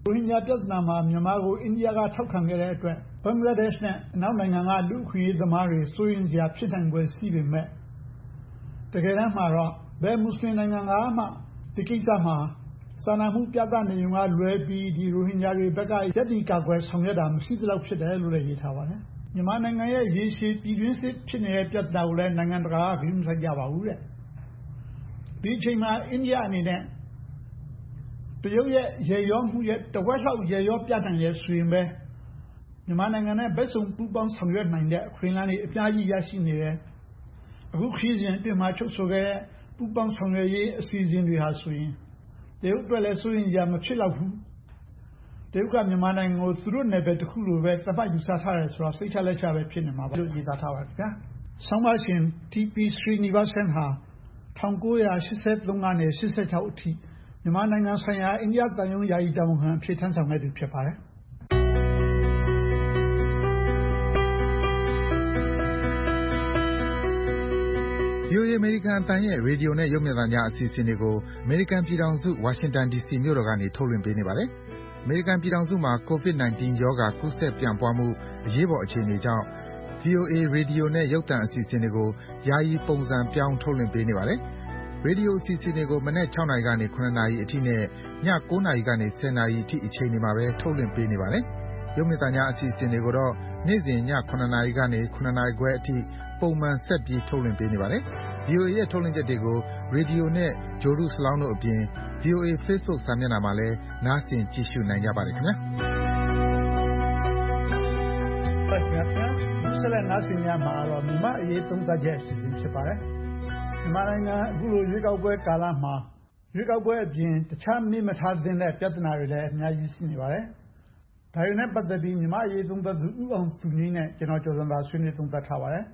ရိုဟင်ဂျာပြဿနာမှာမြန်မာကိုအိန္ဒိယကထောက်ခံခဲ့တဲ့အတွက်ဘင်္ဂလားဒေ့ရှ်နဲ့အနောက်နိုင်ငံကလူ့အခွင့်အရေးသမားတွေစိုးရိမ်စရာဖြစ်နိုင်ဖွယ်ရှိပေမဲ့တကယ်တမ်းမှာတော့ဘယ်မွတ်စလင်နိုင်ငံကမှဒီကိစ္စမှာစာနာမှုပြသနေုံကလွဲပြီးဒီရိုဟင်ဂျာတွေဘက်ကရပ်တည်ကာကွယ်ဆောင်ရွက်တာမရှိသလောက်ဖြစ်တယ်လို့လည်းရေးထားပါတယ်။မြန်မာနိုင်ငံရဲ့ရေရှည်ပြည်တွင်းစစ်ဖြစ်နေတဲ့ပြဿနာကိုလည်းနိုင်ငံတကာကဂရုမစိုက်ကြပါဘူးတဲ့။ဒီအချိန်မှာအိန္ဒိယအနေနဲ့တရုတ်ရဲ့ရေရောမှုရဲ့တဝက်လောက်ရေရောပြနိုင်ရဲ့ဆိုရင်ပဲမြန်မာနိုင်ငံနဲ့ဘက်စုံပူးပေါင်းဆောင်ရွက်နိုင်တဲ့အခွင့်အလမ်းတွေအများကြီးရရှိနေတယ်။အခုခရီးစဉ်အတွင်းမှာချုပ်ဆိုခဲ့တဲ့ပူးပေါင်းဆောင်ရွက်ရေးအစီအစဉ်တွေဟာဆိုရင်တရုတ်အတွက်လည်းစိုးရိမ်စရာမဖြစ်တော့ဘူး။တရုတ်ကမြန်မာနိုင်ငံကိုသူတို့နယ်ပယ်တစ်ခုလိုပဲသတ်မှတ်ယူဆထားတယ်ဆိုတော့စိတ်ချလက်ချပဲဖြစ်နေမှာပါလို့ရေးသားထားပါဗျာ။ဆောင်းပါရှင် T P Srinivasan ဟာ၁၉၈၃ကနေ၈၆အထိမြန်မာနိုင်ငံဆိုင်ရာအိန္ဒိယသံရုံးယာယီတာဝန်ခံအဖြစ်ထမ်းဆောင်ခဲ့သူဖြစ်ပါတယ်။ဗွီအိုအေ အမေရိကန်အသံရဲ့ရေဒီယိုနဲ့ရုပ်မြင်သံကြားအစီအစဉ်တွေကိုအမေရိကန်ပြည်ထောင်စုဝါရှင်တန်ဒီစီမြို့တော်ကနေထုတ်လွှင့်ပေးနေပါတယ်။အမေရိကန်ပြည်ထောင်စုမှာ ကိုဗစ် ၁၉ ရောဂါကူးစက်ပြန့်ပွားမှုအရေးပေါ်အခြေအနေကြောင့် ဗွီအိုအေ ရေဒီယိုနဲ့ရုပ်သံအစီအစဉ်တွေကိုယာယီပုံစံပြောင်းထုတ်လွှင့်ပေးနေပါတယ်။ရေဒီယိုအစီအစဉ်တွေကိုမနက်၆နာရီကနေ၇နာရီအထိနဲ့ည၉နာရီကနေ၁၀နာရီအထိအချိန်တွေမှာပဲထုတ်လွှင့်ပေးနေပါတယ်။ရုပ်မြင်သံကြားအစီအစဉ်တွေကိုတော့နေ့စဉ်ည၇နာရီကနေ၇နာရီခွဲအထိပုံမှန်ဆက်ပြီးထုတ်လွှင့်ပေးနေပါတယ်။ဗွီအိုအေရဲ့ထုတ်လွှင့်ချက်တွေကိုရေဒီယိုနဲ့ဂြိုလ်တုစလောင်းတို့အပြင် ဗွီအိုအေ Facebook စာမျက်နှာမှာလည်းနားဆင်ကြည့်ရှုနိုင်ကြပါတယ်ခင်ဗျာ။ဆက်လက်နားဆင်ကြမှာတော့မြန်မာအရေးသုံးသပ်ချက်အစီအစဉ်ဖြစ်ပါတယ်။မြန်မာနိုင်ငံအခုလိုရွေးကောက်ပွဲကာလမှာရွေးကောက်ပွဲအပြင်တခြားမေ့မထားသင့်တဲ့ပြဿနာတွေလည်းအများကြီးရှိနေပါတယ်။ဒါတွေနဲ့ပတ်သက်ပြီးမြန်မာအရေးသုံးသပ်သူဦးအောင်သူငြိမ်းနဲ့ကျွန်တော်ကျော်စံသာဆွေးနွေးသုံးသပ်ထားပါတယ်။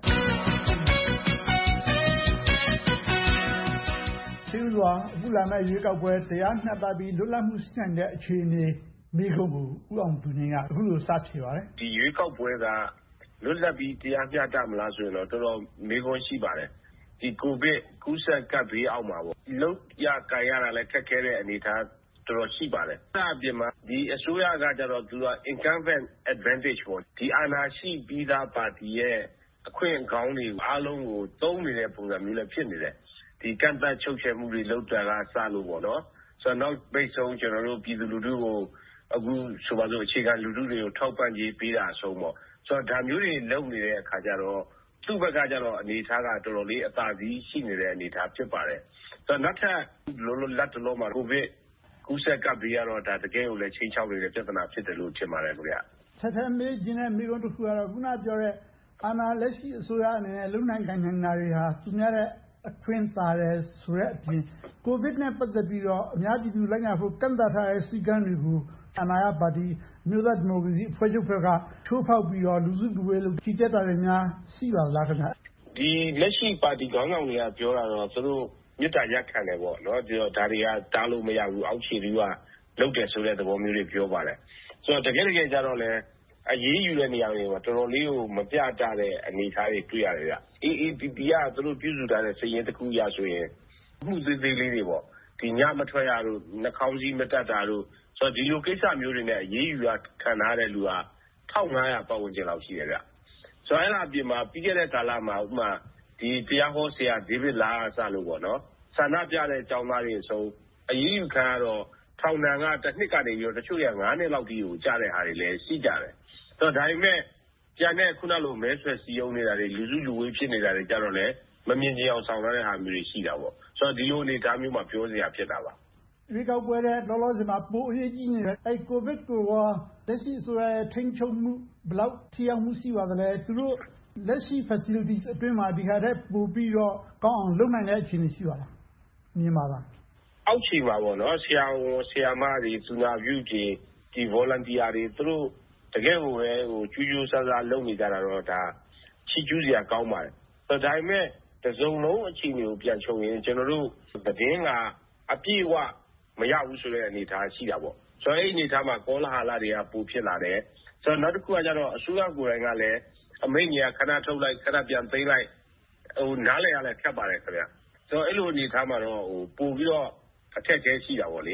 ဒီလိုအခုလာမယ့်ရွေးကောက်ပွဲတရားမျှတပြီးလွတ်လပ်မှုရှိနိုင်တဲ့အခြေအနေမိခုံးကိုဦးအောင်သူငြိမ်းကအခုလိုစဖြေပါတယ်ဒီရွေးကောက်ပွဲကလွတ်လပ်ပြီးတရားမျှတမလားဆိုရင်တော့တော်တော်မေးခွန်းရှိပါတယ်ဒီကိုဗစ်ကူးစက်ကပ်ဘေးအောက်မှာပေါ့လုံးရကန်ရတာလည်းခက်ခဲတဲ့အနေအထားတော်တော်ရှိပါတယ်အဲ့အပြင်မှာဒီအစိုးရကကြတော့သူက incumbent advantage ပေါ့ဒီအာဏာရှိပြီးသားပါတီရဲ့အခွင့်အကောင်းတွေအားလုံးကိုသုံးနေတဲ့ပုံစံမျိုးလည်းဖြစ်နေတယ်ဒီကန့်သတ်ချုပ်ချယ်မှုတွေလုပ်တာကစလို့ပေါ့နော်ဆိုတော့နောက်ပိတ်ဆုံးကျွန်တော်တို့ပြည်သူလူထုကိုအခုဆိုပါစို့အခြေခံလူထုတွေကိုထောက်ပံ့ကြေးပေးတာအဆုံးပေါ့ဆိုတော့ဒါမျိုးတွေလုပ်နေတဲ့အခါကျတော့သူ့ဘက်ကကျတော့အနေထားကတော်တော်လေးအသာစီးရှိနေတဲ့အနေထားဖြစ်ပါတယ်ဆိုတော့နောက်ထပ်လောလောလတ်တလောမှာကိုဗစ်ကူးစက်ကပ်ပြီးတော့ဒါတကယ်ကိုလည်းချိန်ချောက်နေတဲ့ပြဿနာဖြစ်တယ်လို့ထင်ပါတယ်ခင်ဗျဆက်ဆက်မေးခြင်းနဲ့မိဘတို့ကတော့ခုနပြောတဲ့အာဏာလက်ရှိအစိုးရအနေနဲ့လုံနိုင်နိုင်နေတာတွေဟာသူများတဲ့အခွင့်သာတယ်ဆိုတဲ့အပြင်ကိုဗစ်နဲ့ပတ်သက်ပြီးတော့အများပြည်သူလိုက်နာဖို့ကန့်သတ်ထားတဲ့စီကံတွေကိုအာဏာရပါတီမြို့သားဒီမိုကရေစီအဖွဲ့ချုပ်ဘက်ကထိုးဖောက်ပြီးတော့လူစုလူဝေးလို့ကြီးတက်တာတွေများရှိပါလားခင်ဗျဒီလက်ရှိပါတီခေါင်းဆောင်တွေကပြောတာတော့သူတို့မြစ်တာရက်ခံတယ်ပေါ့နော်ဒီတော့ဒါတွေကတားလို့မရဘူးအောက်ခြေတွေကလုပ်တယ်ဆိုတဲ့သဘောမျိုးတွေပြောပါတယ်ဆိုတော့တကယ်တကယ်ကြတော့လေအရေးယူတဲ့နေရာတွေမှာတော်တော်လေးကိုမပြတတဲ့အနေအထားတွေတွေ့ရတယ်ဗျ။ A A P P ကသူတို့ပြုစုထားတဲ့စည်ရင်းတစ်ခုရဆိုရင်မှုသေးသေးလေးတွေပေါ့ဒီညမထွက်ရတို့နှာခေါင်းစည်းမတက်တာတို့ဆိုတော့ဒီလိုကိစ္စမျိုးတွေနဲ့အရေးယူရခံထားတဲ့လူဟာတစ်ထောင်ငါးရာပတ်ဝန်းကျင်လောက်ရှိတယ်ဗျ။ဆိုတော့အဲ့ဒါအပြင်မှာပြီးခဲ့တဲ့ကာလမှာဥပမာဒီတရားဟောဆရာဒေးဗစ်လာအစလို့ပေါ့နော်ဆန္ဒပြတဲ့ကျောင်းသားတွေအဆုံးအရေးယူခံရတော့ထောင်ဒဏ်ကတစ်နှစ်ကနေပြီးတော့တချို့ရငါးနှစ်လောက်ထိကိုကြားတဲ့ဟာတွေလည်းရှိကြတယ်ဆိုတော့ဒါပေမဲ့ကျန်တဲ့ခုနလိုမဲဆွယ်စီယုံနေတာတွေလူစုလူဝေးဖြစ်နေတာတွေကြတော့လေမမြင်ကြအောင်ဆောင်ရတဲ့ဟာမျိုးတွေရှိတာပေါ့ဆိုတော့ဒီလိုအနေအထားမျိုးမှာပြောစရာဖြစ်တာပါဒီကောက်ပွဲတဲ့လောလောဆယ်မှာပိုအရေးကြီးနေတဲ့အဲကိုဗစ်ကိုရောလက်ရှိဆိုရဲထိန်းချုပ်မှုဘယ်လောက်ထိရောက်မှုရှိပါသလဲသူတို့လက်ရှိ facilities အတွင်းမှာဒီဟာတဲ့ပို့ပြီးတော့ကောင်းအောင်လုပ်နိုင်တဲ့အခြေအနေရှိပါလားမြင်ပါလားအောက်ခြေမှာပေါ့နော်ဆရာဝန်ဆရာမတွေသူနာပြုတွေဒီ volunteer တွေသူတို့တကယ်ကိုပဲဟိုကျူးကျူးဆဆလုပ်နေကြတာတော့ဒါချီကျူးစရာကောင်းပါတယ်ဆိုတော့ဒါပေမဲ့တစုံလုံးအခြေအနေကိုပြန်ချုပ်ရင်ကျွန်တော်တို့သတင်းကအပြည့်အဝမရဘူးဆိုတဲ့အနေအထားရှိတာပေါ့ဆိုတော့အဲ့ဒီအနေအထားမှာကောလဟာလတွေကပိုဖြစ်လာတယ်ဆိုတော့နောက်တစ်ခုကကျတော့အစိုးရကိုယ်တိုင်ကလည်းအမိန့်ကြီးခဏထုတ်လိုက်ခဏပြန်သိမ်းလိုက်ဟိုနားလည်ရလဲခက်ပါတယ်ခင်ဗျဆိုတော့အဲ့လိုအနေအထားမှာတော့ဟိုပို့ပြီးတော့အခက်အခဲရှိတာပေါ့လေ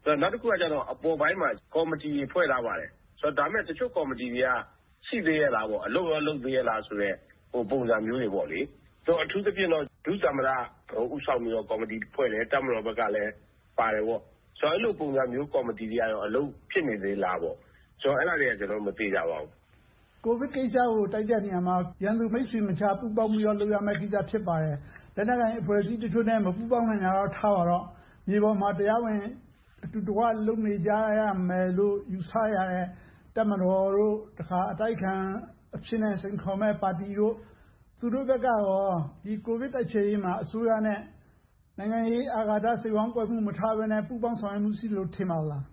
နောက်တစ်ခုကကျတော့အပေါ်ပိုင်းမှာကော်မတီဖွဲ့ထားပါတယ်ဆိုတော့ဒါမဲ့တချို့ကော်မတီတွေကရှိသေးရလားပေါ့အလုပ်ရောလုပ်သေးရလားဆိုတော့ဟိုပုံစံမျိုးတွေပေါ့လေဆိုတော့အထူးသဖြင့်တော့ဒုသမ္မတဟိုဥဆောင်ပြီးတော့ကော်မတီဖွဲ့တယ်တပ်မတော်ဘက်ကလည်းပါတယ်ပေါ့ဆိုတော့အဲ့လိုပုံစံမျိုးကော်မတီတွေကတော့အလုပ်ဖြစ်နေသေးလားပေါ့ဆိုတော့အဲ့ဒါတွေကကျွန်တော်မသိကြပါဘူးကိုဗစ်ကိစ္စကိုတိုက်တဲ့နေရာမှာရန်သူမိတ်ဆွေမချပူပေါင်းပြီးတော့လုပ်ရမယ့်ကိစ္စဖြစ်ပါတယ်လက်နက်ကိုင်အဖွဲ့အစည်းတချို့နဲ့မပူပေါင်းနိုင်တာတော့ထားပါတော့မြေပေါ်မှာတရားဝင်အတူတကွလုပ်နေကြရမယ်လို့ယူဆရတဲ့တပ်မတော်တို့တခါအတိုက်ခံအဖြစ်နဲ့စိန်ခေါ်မဲ့ပါတီတို့သူတို့ဘက်ကရောဒီကိုဗစ်တိုက်ဖျက်ရေးမှာအစိုးရနဲ့နိုင်ငံရေးအာဃာတစိတ်ဝမ်းကွက်မှုမထားဘဲနဲ့ပူပေါင်းဆောင်ရွက်မှုရှိလို့ထင်ပါလား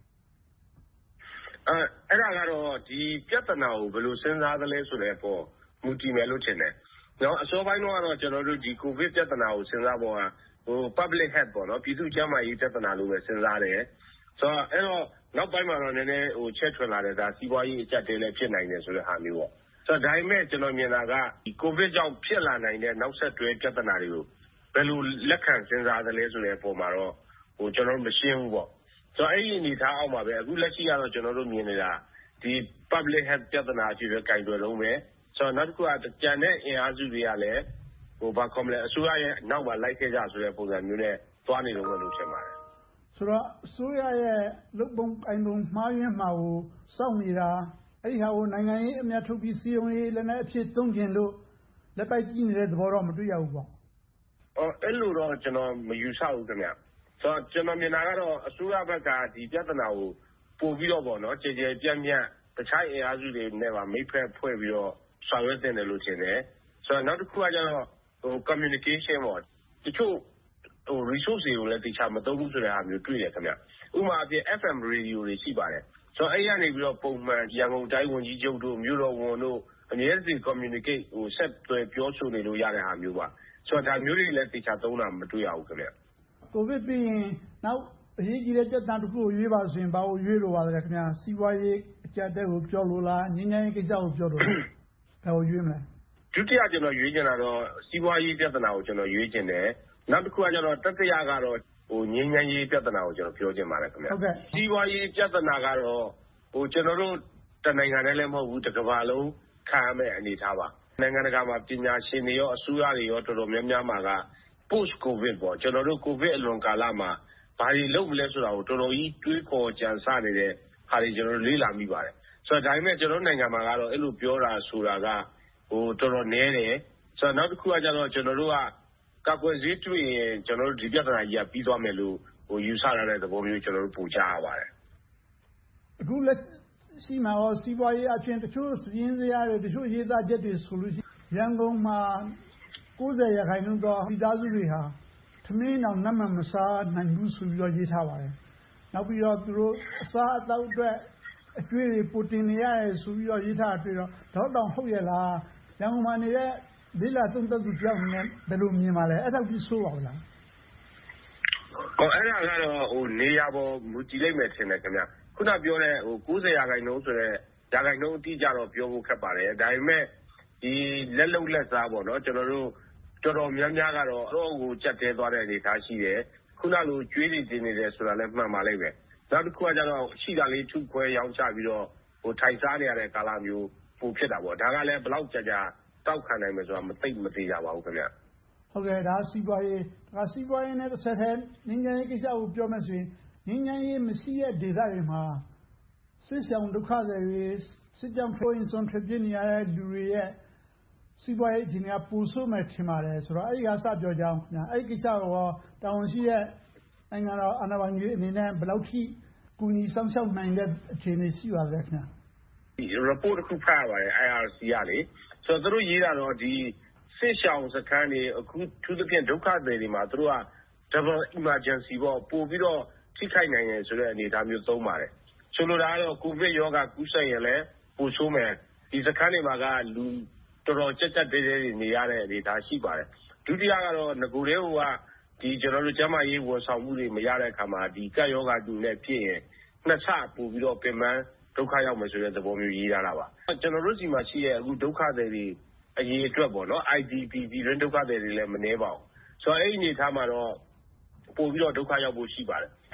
အဲအဲ့ဒါကတော့ဒီပြဿနာကိုဘယ်လိုစဉ်းစားသလဲဆိုတဲ့ပေါ်မူတည်မယ်လို့ထင်တယ်။နော်အစောပိုင်းတော့ကျွန်တော်တို့ဒီကိုဗစ်ပြဿနာကိုစဉ်းစားပေါ်ဟာဟို public health ပေါ့နော်ပြည်သူ့ကျန်းမာရေးပြဿနာလို့ပဲစဉ်းစားတယ်။ဆိုတော့အဲ့တော့နောက်ပိုင်းမှာတော့နည်းနည်းဟိုချက်ထွင်လာတဲ့ဒါစီးပွားရေးအကျပ်တဲလည်းဖြစ်နိုင်တယ်ဆိုတဲ့ဟာမျိုးပေါ့။ဆိုတော့ဒါပေမဲ့ကျွန်တော်မြင်တာကဒီကိုဗစ်ကြောင့်ဖြစ်လာနိုင်တဲ့နောက်ဆက်တွဲပြဿနာတွေကိုဘယ်လိုလက်ခံစဉ်းစားသလဲဆိုတဲ့ပုံမှာတော့ဟိုကျွန်တော်မရှင်းဘူးပေါ့။ဆိုတော့အဲ့ဒီအနေထားအောက်မှာပဲအခုလက်ရှိကတော့ကျွန်တော်တို့မြင်နေတာဒီ public health ပြဿနာကြီးပဲကင်တွယ်လုံးပဲဆိုတော့နောက်တစ်ခုကကြံတဲ့အင်အားစုတွေကလည်းဟိုဘာကောမလဲအစိုးရရဲ့နောက်မှာလိုက်ခဲ့ကြဆိုတဲ့ပုံစံမျိုးနဲ့သွားနေလို့လို့ထင်ပါတယ်ဆိုတော့အစိုးရရဲ့လုပ်ပုံကင်ပုံမှားယွင်းမှာကိုစောင့်နေတာအဲ့ဒီဟာကိုနိုင်ငံရေးအမြတ်ထုတ်ပြီးစီယုံရေးလည်းနဲ့အဖြစ်သုံးကျင်လို့လက်ပိုက်ကြည့်နေတဲ့သဘောတော့မတွေ့ရဘူးပေါ့အော်အဲ့လိုတော့ကျွန်တော်မယူဆဘူးခင်ဗျဆိုတော့ကျွန်တော်မြင်တာကတော့အစိုးရဘက်ကဒီပြဿနာကိုပို့ပြီးတော့ပေါ့နော်ကြေကြေပြန့်ပြန့်တခြားအင်အားစုတွေနဲ့ပါမိတ်ဖက်ဖွဲ့ပြီးတော့ဆောင်ရွက်တင်တယ်လို့ထင်တယ်ဆိုတော့နောက်တစ်ခုကကျတော့ဟို communication ပေါ့တချို့ဟို resource တွေကိုလည်းတခြားမသုံးဘူးဆိုတဲ့အားမျိုးတွေ့တယ်ခင်ဗျဥပမာအပြင် F M radio တွေရှိပါတယ်ဆိုတော့အဲ့ရနေပြီးတော့ပုံမှန်ရန်ကုန်တိုင်းဝန်ကြီးချုပ်တို့မြို့တော်ဝန်တို့အမြဲတမ်း communicate ဟိုဆက်သွယ်ပြောဆိုနေလို့ရတဲ့အားမျိုးပါဆိုတော့ဒါမျိုးတွေလည်းတခြားသုံးတာမတွေ့ရဘူးခင်ဗျကိုဗစ်ပြီးရင်နောက်အရေးကြီးတဲ့ပြဿနာတစ်ခုကိုရွေးပါဆိုရင်ဘာကိုရွေးလို့ပါလဲခင်ဗျာစီးပွားရေးအကျပ်တဲ့ကိုပြောလို့လားငြိမ်းချမ်းရေးကိစ္စကိုပြောလို့လားဘာကိုရွေးမလဲဒုတိယကျွန်တော်ရွေးချင်တာတော့စီးပွားရေးပြဿနာကိုကျွန်တော်ရွေးချင်တယ်နောက်တစ်ခုကကျတော့တတိယကတော့ဟိုငြိမ်းချမ်းရေးပြဿနာကိုကျွန်တော်ပြောချင်ပါတယ်ခင်ဗျဟုတ်ကဲ့စီးပွားရေးပြဿနာကတော့ဟိုကျွန်တော်တို့တနိုင်ငံတည်းလည်းမဟုတ်ဘူးတစ်ကမ္ဘာလုံးခံရမယ့်အနေအထားပါနိုင်ငံတကာမှာပညာရှင်တွေရောအစိုးရတွေရောတော်တော်များများမှာက post covid ပေါ့ကျွန်တော်တို့ကိုဗစ်အလွန်ကာလမှာဘာတွေလုပ်မလဲဆိုတာကိုတော်တော်ကြီးတွေးခေါ်ကြံစနေတဲ့ဟာတွေကျွန်တော်တို့လေ့လာမိပါတယ်ဆိုတော့ဒါပေမဲ့ကျွန်တော်နိုင်ငံမှာကတော့အဲ့လိုပြောတာဆိုတာကဟိုတော်တော်နည်းတယ်ဆိုတော့နောက်တစ်ခုကကျတော့ကျွန်တော်တို့ကကာကွယ်ဆေးတွေ့ရင်ကျွန်တော်တို့ဒီပြဿနာကြီးကပြီးသွားမယ်လို့ဟိုယူဆရတဲ့သဘောမျိုးကျွန်တော်တို့ပူကြရပါတယ်အခုလက်ရှိမှာရောစီးပွားရေးအပြင်တချို့စည်းရင်းစရာတွေတချို့ရေးသားချက်တွေဆိုလို့ရှိရင်ရန်ကုန်မှာကိုးဆယ်ရာခိုင်နှုန်းသောမိသားစုတွေဟာသမင်းအောင်နတ်မှမစားနိုင်ဘူးဆိုပြီးတော့ရေးထားပါတယ်နောက်ပြီးတော့သူတို့အစားအသောက်အတွက်အကျွေးတွေပိုတင်နေရတယ်ဆိုပြီးတော့ရေးထားတွေ့တော့တော့တောင်ဟုတ်ရဲ့လားရန်ကုန်မှာနေတဲ့လေးလာသုံးသက်သူကြောက်နေဘယ်လိုမြင်ပါလဲအဲ့ဒါကြီးဆိုးပါဘူးလားဟောအဲ့ဒါကတော့ဟိုနေရာပေါ်မူတည်လိုက်မယ်ထင်တယ်ခင်ဗျခုနပြောတဲ့ဟိုကိုးဆယ်ရာခိုင်နှုန်းဆိုတဲ့ရာခိုင်နှုန်းအတိအကျတော့ပြောဖို့ခက်ပါတယ်ဒါပေမဲ့ဒီလက်လုံလက်စားပေါ့နော်ကျွန်တော်တို့တော်တော်များများကတော့တော့ဟိုကြက်တဲသွားတဲ့အနေထားရှိတယ်ခုနလိုကျွေးနေတင်နေတယ်ဆိုတာလည်းမှန်ပါလိမ့်မယ်နောက်တစ်ခုကကျတော့ရှိတာလေးထုခွဲရောင်းချပြီးတော့ဟိုထိုင်စားနေရတဲ့ကာလမျိုးပုံဖြစ်တာပေါ့ဒါကလည်းဘလောက်ကြာကြာတောက်ခံနိုင်မယ်ဆိုတာမသိမသေးကြပါဘူးခင်ဗျဟုတ်ကဲ့ဒါစီးပွားရေးဒါစီးပွားရေးနဲ့တစ်ဆက်တည်းငင်းငယ်ရေးကိစ္စကိုပြောမယ်ဆိုရင်ငင်းငယ်ရေးမရှိတဲ့ဒေသတွေမှာစစ်ဆောင်ဒုက္ခတွေစစ်ကြောင့်ဖိုးရင်ဆုံးဖြစ်နေရတဲ့လူတွေရဲ့စီးပွားရေးအခြေအနေကပိုဆိုးမယ်ထင်ပါတယ်ဆိုတော့အဲ့ဒီကစပြောကြအောင်ခင်ဗျာအဲ့ဒီကိစ္စကိုတာဝန်ရှိတဲ့နိုင်ငံတော်အာဏာပိုင်တွေအနေနဲ့ဘယ်လောက်ထိကူညီဆောင်ရှောက်နိုင်တဲ့အခြေအနေရှိပါလဲခင်ဗျာဒီ report တစ်ခုဖတ်ရပါတယ် I R C ကလေဆိုတော့သူတို့ရေးတာတော့ဒီစစ်ရှောင်စခန်းတွေအခုသူတို့ပြင်ဒုက္ခတွေတွေမှာသူတို့က double emergency ပေါ့ပို့ပြီးတော့ထိခိုက်နိုင်တယ်ဆိုတဲ့အနေအထားမျိုးသုံးပါတယ်ဆိုလိုတာကတော့ကိုဗစ်ရောဂါကူးစက်ရင်လည်းပိုဆိုးမယ်ဒီစခန်းတွေမှာကလူတော်တော်ကြက်ကြက်တဲတဲတွေနေရတဲ့အနေအထားရှိပါတယ်ဒုတိယကတော့ငကိုလေးဟိုကဒီကျွန်တော်တို့ကျန်းမာရေးဝန်ဆောင်မှုတွေမရတဲ့အခါမှာဒီကပ်ရောဂါတူနဲ့ဖြစ်ရင်နှစ်ဆပို့ပြီးတော့ပြင်ပန်းဒုက္ခရောက်မယ်ဆိုတဲ့သဘောမျိုးရေးရတာပါကျွန်တော်တို့စီမှာရှိတဲ့အခုဒုက္ခတွေတွေအရေးအတွက်ပေါ့နော် I D P ဒီရင်းဒုက္ခတွေတွေလည်းမနှဲပါဘူးဆိုတော့အဲ့ဒီအနေထားမှာတော့ပို့ပြီးတော့ဒုက္ခရောက်ဖို့ရှိပါတယ်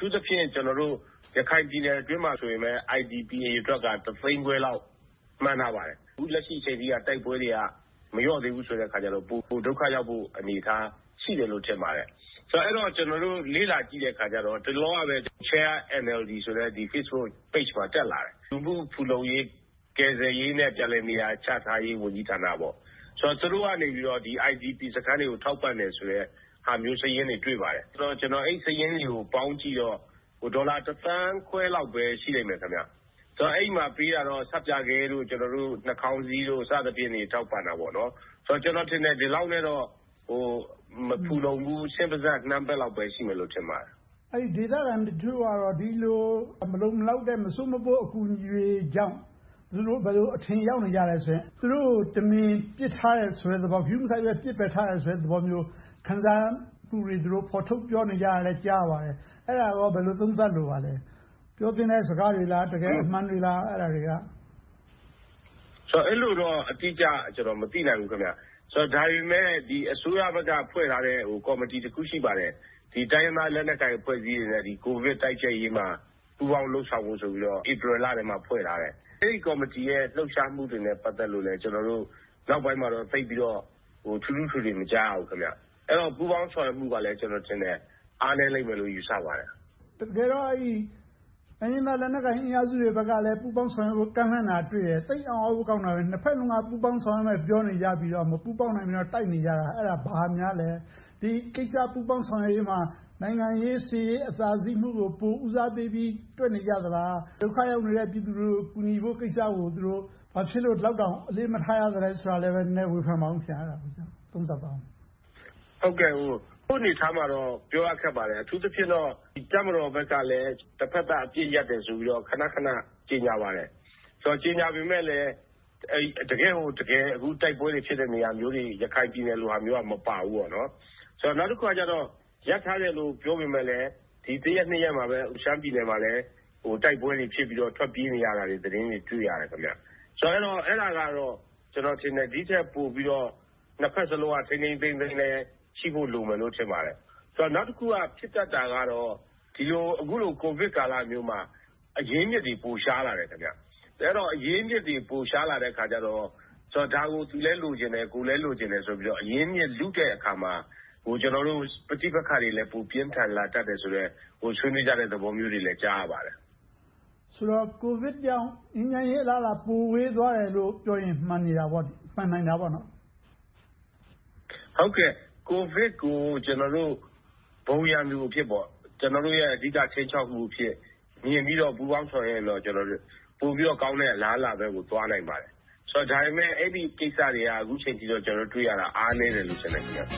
ထူးသဖြင့်ကျွန်တော်တို့ရခိုင်ပြည်နယ်အတွင်းမှာဆိုရင်ပဲ I D P အရေအတွက်ကတစ်သိန်းခွဲလောက်မှန်းထားပါတယ်အခုလက်ရှိအချိန်ကြီးကတိုက်ပွဲတွေကမလျော့သေးဘူးဆိုတဲ့အခါကျတော့ပိုဒုက္ခရောက်ဖို့အနေအထားရှိတယ်လို့ထင်ပါတယ်ဆိုတော့အဲ့တော့ကျွန်တော်တို့လေးလာကြည့်တဲ့အခါကျတော့ဒီလောကပဲ Share N L D ဆိုတဲ့ဒီ Facebook page မှာတက်လာတယ်လူမှုဖူလုံရေးကယ်ဆယ်ရေးနဲ့ပြည်လည်နေရာချထားရေးဝန်ကြီးဌာနပေါ့ဆိုတော့သူတို့ကနေပြီးတော့ဒီ I D P စခန်းတွေကိုထောက်ပံ့တယ်ဆိုတဲ့ဟာမျိုးစရင်းတွေတွေ့ပါတယ်ဆိုတော့ကျွန်တော်အဲ့စရင်းတွေကိုပေါင်းကြည့်တော့ဟိုဒေါ်လာတစ်သန်းခွဲလောက်ပဲရှိနိုင်မယ်ခင်ဗျာဆိုတော့အဲ့မှာပေးတာတော့ဆက်ပြခဲတို့ကျွန်တော်တို့နှာခေါင်းစည်းတို့စသဖြင့်နေထောက်ပံ့တာပေါ့နော်ဆိုတော့ကျွန်တော်ထင်တယ်ဒီလောက်နဲ့တော့ဟိုမဖူလုံဘူးရှင်းပါးစပ်နှမ်းပဲလောက်ပဲရှိမယ်လို့ထင်ပါတယ်အဲ့ဒီဒေသခံတို့ကတော့ဒီလိုမလုံမလောက်တဲ့မစိုးမပိုးအကူအညီတွေကြောင့်သူတို့ဘယ်လိုအထင်ရောက်နေကြလဲဆိုရင်သူတို့တမင်ပြစ်ထားတဲ့ဆိုတဲ့သဘောဖြူးမဆိုင်ပဲပြစ်ပယ်ထားတဲ့ဆိုတဲ့သဘောမျိုးခံစားမှုတွေသူတို့ဖော်ထုတ်ပြောနေကြရတယ်ကြားပါတယ်အဲ့ဒါတော့ဘယ်လိုသုံးသပ်လို့ပါလဲပြောတဲ့စကားတွေလားတကယ်အမှန်တွေလားအဲ့ဒါတွေကဆိုတော့အဲ့လိုတော့အတိအကျကျွန်တော်မသိနိုင်ဘူးခင်ဗျာဆိုတော့ဒါပေမဲ့ဒီအစိုးရဘက်ကဖွဲ့ထားတဲ့ဟိုကော်မတီတစ်ခုရှိပါတယ်ဒီတိုင်းရင်းသားလက်နက်ကိုင်ဖွဲ့စည်းနေတဲ့ဒီကိုဗစ်တိုက်ဖျက်ရေးမှာပူးပေါင်းလှုပ်ဆောင်ဖို့ဆိုပြီးတော့ဧပြီလထဲမှာဖွဲ့ထားတယ်အဲ့ဒီကော်မတီရဲ့လှုပ်ရှားမှုတွေနဲ့ပတ်သက်လို့လည်းကျွန်တော်တို့နောက်ပိုင်းမှာတော့သိပြီးတော့ဟိုထူးထူးထူးတွေမကြားအောင်ခင်ဗျအဲ့တော့ပူးပေါင်းဆောင်ရွက်မှုကလည်းကျွန်တော်ထင်တယ်အားနည်းလိမ့်မယ်လို့ယူဆပါတယ်တကယ်တော့အဲ့ဒီအင်းသားလက်နက်ကိုင်အင်အားစုတွေဘက်ကလည်းပူးပေါင်းဆောင်ရွက်ဖို့ကမ်းလှမ်းတာတွေ့တယ်တိတ်အောင်အောင်ကောင်းတာပဲနှစ်ဖက်လုံးကပူးပေါင်းဆောင်ရွက်မယ်ပြောနေကြပြီးတော့မပူးပေါင်းနိုင်ပြီးတော့တိုက်နေကြတာအဲ့ဒါဘာများလဲဒီကိစ္စပူးပေါင်းဆောင်ရွက်ရေးမှာနိုင်ငံရေးစီရေးအသာစီးမှုကိုပိုဦးစားပေးပြီးတွေ့နေကြသလားဒုက္ခရောက်နေတဲ့ပြည်သူတွေကိုကူညီဖို့ကိစ္စကိုသူတို့ဘာဖြစ်လို့လောက်တောင်အလေးမထားရသလဲဆိုတာလည်းပဲနည်းဝေဖန်ပါအောင်ခင်ဗျာသုံးသပ်ပါအောင်ဟုတ်ကဲ့ဟိုခုနေထားမှာတော့ပြောရခက်ပါတယ်အထူးသဖြင့်တော့ဒီတမတော်ဘက်ကလည်းတစ်ဖက်သားအပြစ်ရက်တယ်ဆိုပြီးတော့ခဏခဏကြေညာပါတယ်ဆိုတော့ကြေညာပေမဲ့လည်းအဲတကယ်ဟိုတကယ်အခုတိုက်ပွဲတွေဖြစ်တဲ့နေရာမျိုးတွေရခိုင်ပြည်နယ်လိုဟာမျိုးကမပါဘူးပေါ့နော်ဆိုတော့နောက်တစ်ခုကကျတော့ရက်ထားတယ်လို့ပြောပေမဲ့လည်းဒီတရက်နှစ်ရက်မှာပဲရှမ်းပြည်နယ်မှာလည်းဟိုတိုက်ပွဲတွေဖြစ်ပြီးတော့ထွက်ပြေးနေရတာတွေသတင်းတွေတွေ့ရတယ်ခင်ဗျဆိုတော့အဲ့တော့အဲ့ဒါကတော့ကျွန်တော်ထင်တယ်ဒီထက်ပိုပြီးတော့နှစ်ဖက်စလုံးကထိန်းထိန်းသိမ်းသိမ်းနဲ့ရှိဖို့လိုမယ်လို့ထင်ပါတယ်ဆိုတော့နောက်တစ်ခုကဖြစ်တတ်တာကတော့ဒီလိုအခုလိုကိုဗစ်ကာလမျိုးမှာအရင်းမြစ်တွေပိုရှားလာတယ်ခင်ဗျအဲ့တော့အရင်းမြစ်တွေပိုရှားလာတဲ့ခါကျတော့ဆိုတော့ဒါကိုသူလဲလိုချင်တယ်ကိုလဲလိုချင်တယ်ဆိုပြီးတော့အရင်းမြစ်လူတဲ့အခါမှာဟိုကျွန်တော်တို့ပဋိပက္ခတွေလည်းပိုပြင်းထန်လာတတ်တယ်ဆိုတော့ဟိုဆွေးနွေးကြတဲ့သဘောမျိုးတွေလည်းကြားရပါတယ်ဆိုတော့ကိုဗစ်ကြောင့်အင်းညာရေးအလားလားပိုဝေးသွားတယ်လို့ပြောရင်မှန်နေတာပေါ့မှန်နိုင်တာပေါ့နော်ဟုတ်ကဲ့ကိုဗစ်ကိုကျွန်တော်တို့ဘုံရံမှုဖြစ်ပေါ့ကျွန်တော်တို့ရဲ့အဓိကချင်းချောက်မှုဖြစ်မြင်ပြီးတော့ပူပေါင်းဆောင်ရင်တော့ကျွန်တော်တို့ပို့ပြီးတော့ကောင်းတဲ့အလားအလာပဲကိုသွားနိုင်ပါတယ်ဆိုတော့ဒါပေမဲ့အဲ့ဒီကိစ္စတွေကအခုချိန်ထိတော့ကျွန်တော်တွေ့ရတာအားနည်းတယ်လို့ဆိုနေခင်ဗျာ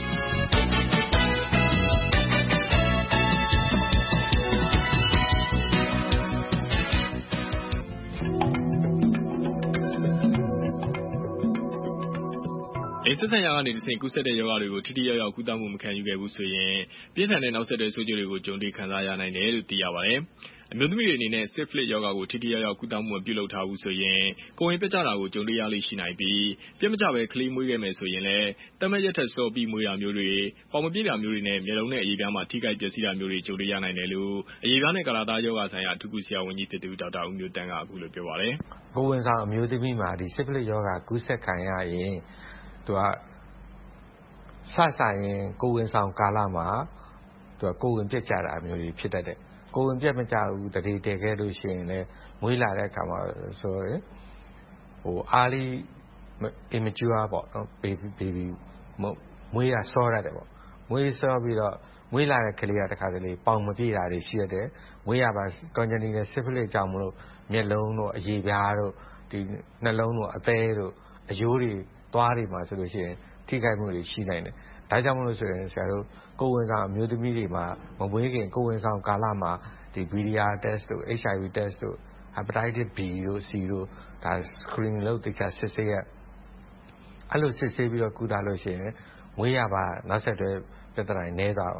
အေးဆက်ဆံရကနေတစ်ဆင့်ကူးစက်တဲ့ရောဂါတွေကိုထိထိရောက်ရောက်ကုသမှုမခံယူခဲ့ဘူးဆိုရင်ပြင်းထန်တဲ့နောက်ဆက်တွဲဆိုးကျိုးတွေကိုကြုံတွေ့ခံစားရနိုင်တယ်လို့သိရပါတယ်။အမျိုးသမီးတွေအနေနဲ့ syphilis ရောဂါကိုထိထိရောက်ရောက်ကုသမှုမပြုလုပ်ထားဘူးဆိုရင်ကိုယ်ဝင်ပြတ်ကျတာကိုကြုံတွေ့ရလိမ့်ရှိနိုင်ပြီးပြတ်မကျပဲကလေးမွေးခဲ့မယ်ဆိုရင်လည်းတမက်ရက်ထက်စောပြီးမွေးတာမျိုးတွေပေါင်မပြည့်တာမျိုးတွေနဲ့မျက်လုံးနဲ့အရေပြားမှာထိခိုက်ပျက်စီးတာမျိုးတွေကြုံတွေ့ရနိုင်တယ်လို့အရေပြားနဲ့ကာလာသားရောဂါဆိုင်ရာအထူးကုဆရာဝန်ကြီးဖြစ်သူဒေါက်တာဦးမျိုးတန်းကအခုလိုပြောပါတယ်။ကိုယ်ဝင်ဆောင်အမျိုးသမီးမှာဒီ syphilis ရောဂါကူးစက်ခံရရင်သူကစစရင်ကိုယ်ဝင်ဆောင်ကာလမှာသူကကိုယ်ဝင်ပြတ်ကြတာမျိုးတွေဖြစ်တတ်တယ်ကိုယ်ဝင်ပြတ်မကြဘူးတတိတည်ခဲ့လို့ရှိရင်လည်းမွေးလာတဲ့အခါမှာဆိုရင်ဟိုအားလီ immature ပေါ့နော် baby baby မွေးရစောရတယ်ပေါ့မွေးစောပြီးတော့မွေးလာတဲ့ကလေးကတခါတလေပေါင်မပြည့်တာတွေရှိရတယ်မွေးရပါ congenital syphilis ကြောင့်မလို့မျက်လုံးတို့အရေပြားတို့ဒီနှလုံးတို့အသည်းတို့အရိုးတွေသွားတွေမှာဆိုလို့ရှိရင်ထိခိုက်မှုတွေရှိနိုင်တယ်။ဒါကြောင့်မလို့ဆိုရင်ဆရာတို့ကိုယ်ဝင်ဆောင်အမျိုးသမီးတွေမှာမမွေးခင်ကိုယ်ဝင်ဆောင်ကာလမှာဒီ B D R test တို့ H I V test တို့ hepatitis B တို့ C တို့ဒါ screen လုပ်တိကျစစ်ဆေးရအဲ့လိုစစ်ဆေးပြီးတော့ကုသလို့ရှိရင်မွေးရပါနောက်ဆက်တွဲပြဿနာတွေနည်းသွားတော့အ